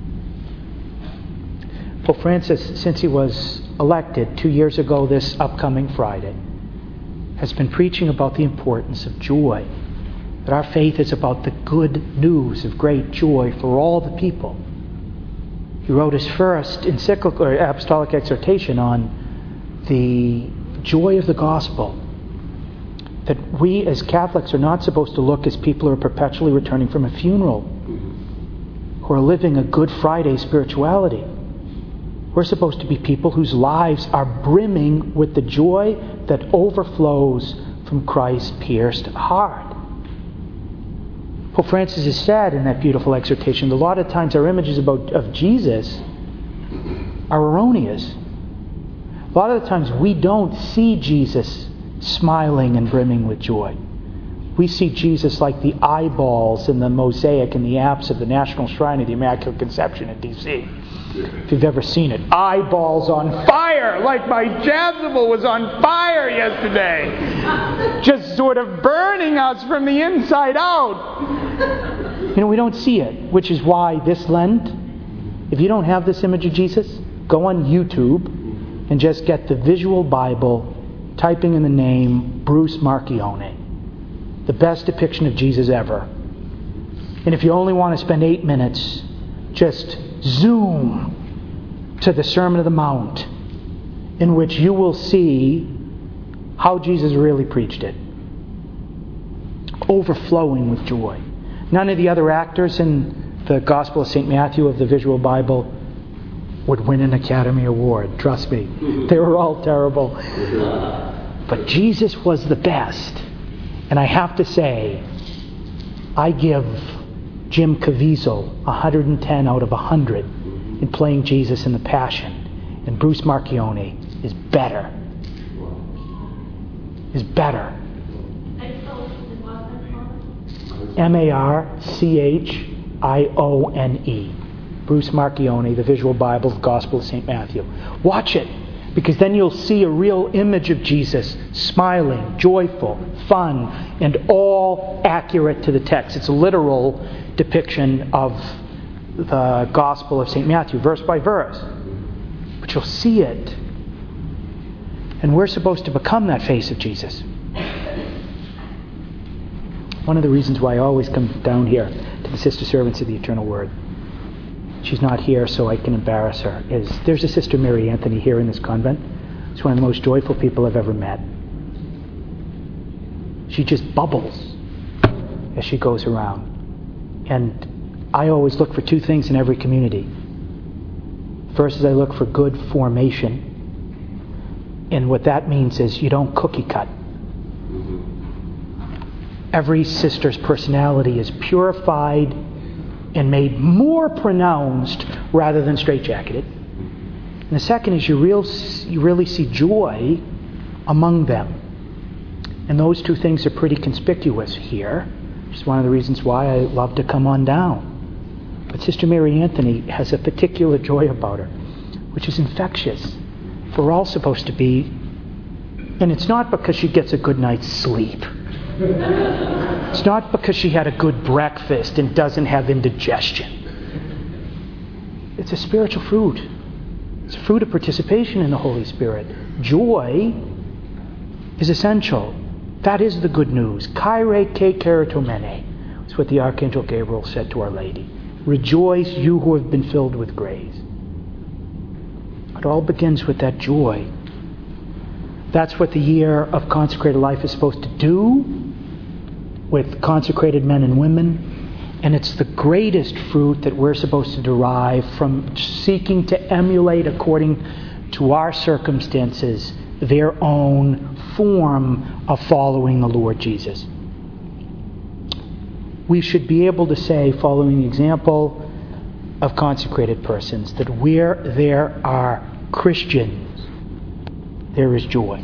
S1: Pope Francis, since he was elected two years ago this upcoming Friday, has been preaching about the importance of joy. That our faith is about the good news of great joy for all the people. He wrote his first encyclical or apostolic exhortation on the joy of the gospel. That we as Catholics are not supposed to look as people who are perpetually returning from a funeral, who are living a Good Friday spirituality. We're supposed to be people whose lives are brimming with the joy that overflows from Christ's pierced heart. Pope Francis has said in that beautiful exhortation, a lot of times our images about, of Jesus are erroneous. A lot of the times we don't see Jesus smiling and brimming with joy. We see Jesus like the eyeballs in the mosaic in the apse of the National Shrine of the Immaculate Conception in D C If you've ever seen it. Eyeballs on fire, like my chasuble was on fire yesterday. Just sort of burning us from the inside out. You know, we don't see it, which is why this Lent, if you don't have this image of Jesus, go on YouTube and just get the visual Bible, typing in the name Bruce Marchione. The best depiction of Jesus ever. And if you only want to spend eight minutes, just zoom to the Sermon on the Mount, in which you will see how Jesus really preached it. Overflowing with joy. None of the other actors in the Gospel of Saint Matthew of the visual Bible would win an Academy Award. Trust me. They were all terrible. But Jesus was the best. And I have to say, I give Jim Caviezel one hundred ten out of one hundred in playing Jesus in The Passion. And Bruce Marchione is better. Is better. M A R C H I O N E. Bruce Marchione, the Visual Bible, the Gospel of Saint Matthew. Watch it, because then you'll see a real image of Jesus, smiling, joyful, fun, and all accurate to the text. It's a literal depiction of the Gospel of Saint Matthew, verse by verse. But you'll see it. And we're supposed to become that face of Jesus. One of the reasons why I always come down here to the Sister Servants of the Eternal Word she's not here so I can embarrass her, is there's a Sister Mary Anthony here in this convent. She's one of the most joyful people I've ever met. She just bubbles as she goes around. And I always look for two things in every community. First is I look for good formation. And what that means is you don't cookie cut. Every sister's personality is purified and made more pronounced rather than straitjacketed. And the second is you, real, you really see joy among them. And those two things are pretty conspicuous here. Which is one of the reasons why I love to come on down. But Sister Mary Anthony has a particular joy about her, which is infectious. For we're all supposed to be. And it's not because she gets a good night's sleep. It's not because she had a good breakfast and doesn't have indigestion. It's a spiritual fruit. It's a fruit of participation in the Holy Spirit. Joy is essential. That is the good news. Kyrie ke keratomene. That's what the Archangel Gabriel said to Our Lady. Rejoice, you who have been filled with grace. It all begins with that joy. That's what the year of consecrated life is supposed to do with consecrated men and women. And it's the greatest fruit that we're supposed to derive from seeking to emulate, according to our circumstances, their own form of following the Lord Jesus. We should be able to say, following the example of consecrated persons, that where there are Christians, there is joy.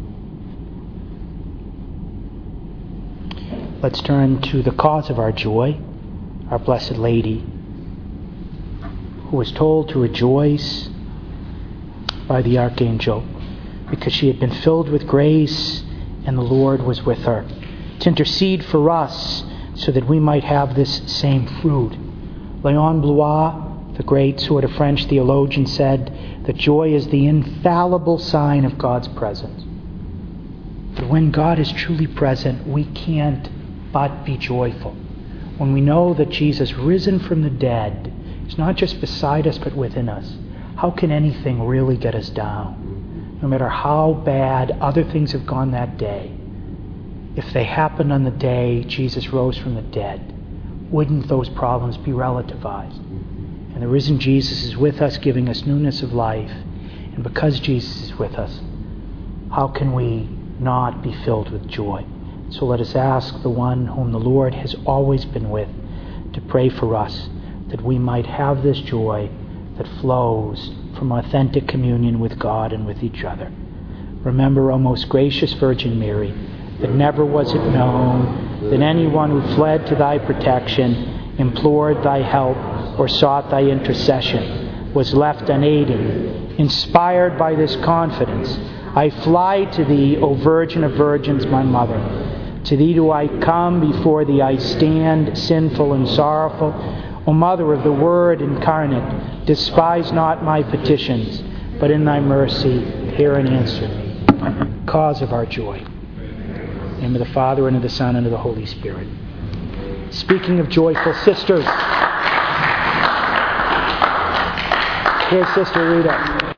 S1: Let's turn to the cause of our joy, our Blessed Lady, who was told to rejoice by the Archangel because she had been filled with grace and the Lord was with her, to intercede for us so that we might have this same fruit. Léon Blois, the great sort of French theologian, said that joy is the infallible sign of God's presence. But when God is truly present, we can't but be joyful. When we know that Jesus, risen from the dead, is not just beside us but within us, how can anything really get us down? No matter how bad other things have gone that day, if they happened on the day Jesus rose from the dead, wouldn't those problems be relativized? And the risen Jesus is with us, giving us newness of life. And because Jesus is with us, how can we not be filled with joy? So let us ask the one whom the Lord has always been with to pray for us, that we might have this joy that flows from authentic communion with God and with each other. Remember, O most gracious Virgin Mary, that never was it known that anyone who fled to thy protection, implored thy help, or sought thy intercession was left unaided. Inspired by this confidence, I fly to thee, O Virgin of Virgins, my Mother. To thee do I come, before thee I stand, sinful and sorrowful. O Mother of the Word incarnate, despise not my petitions, but in thy mercy hear and answer me. Cause of our joy. In the name of the Father, and of the Son, and of the Holy Spirit. Speaking of joyful sisters, here's Sister Rita.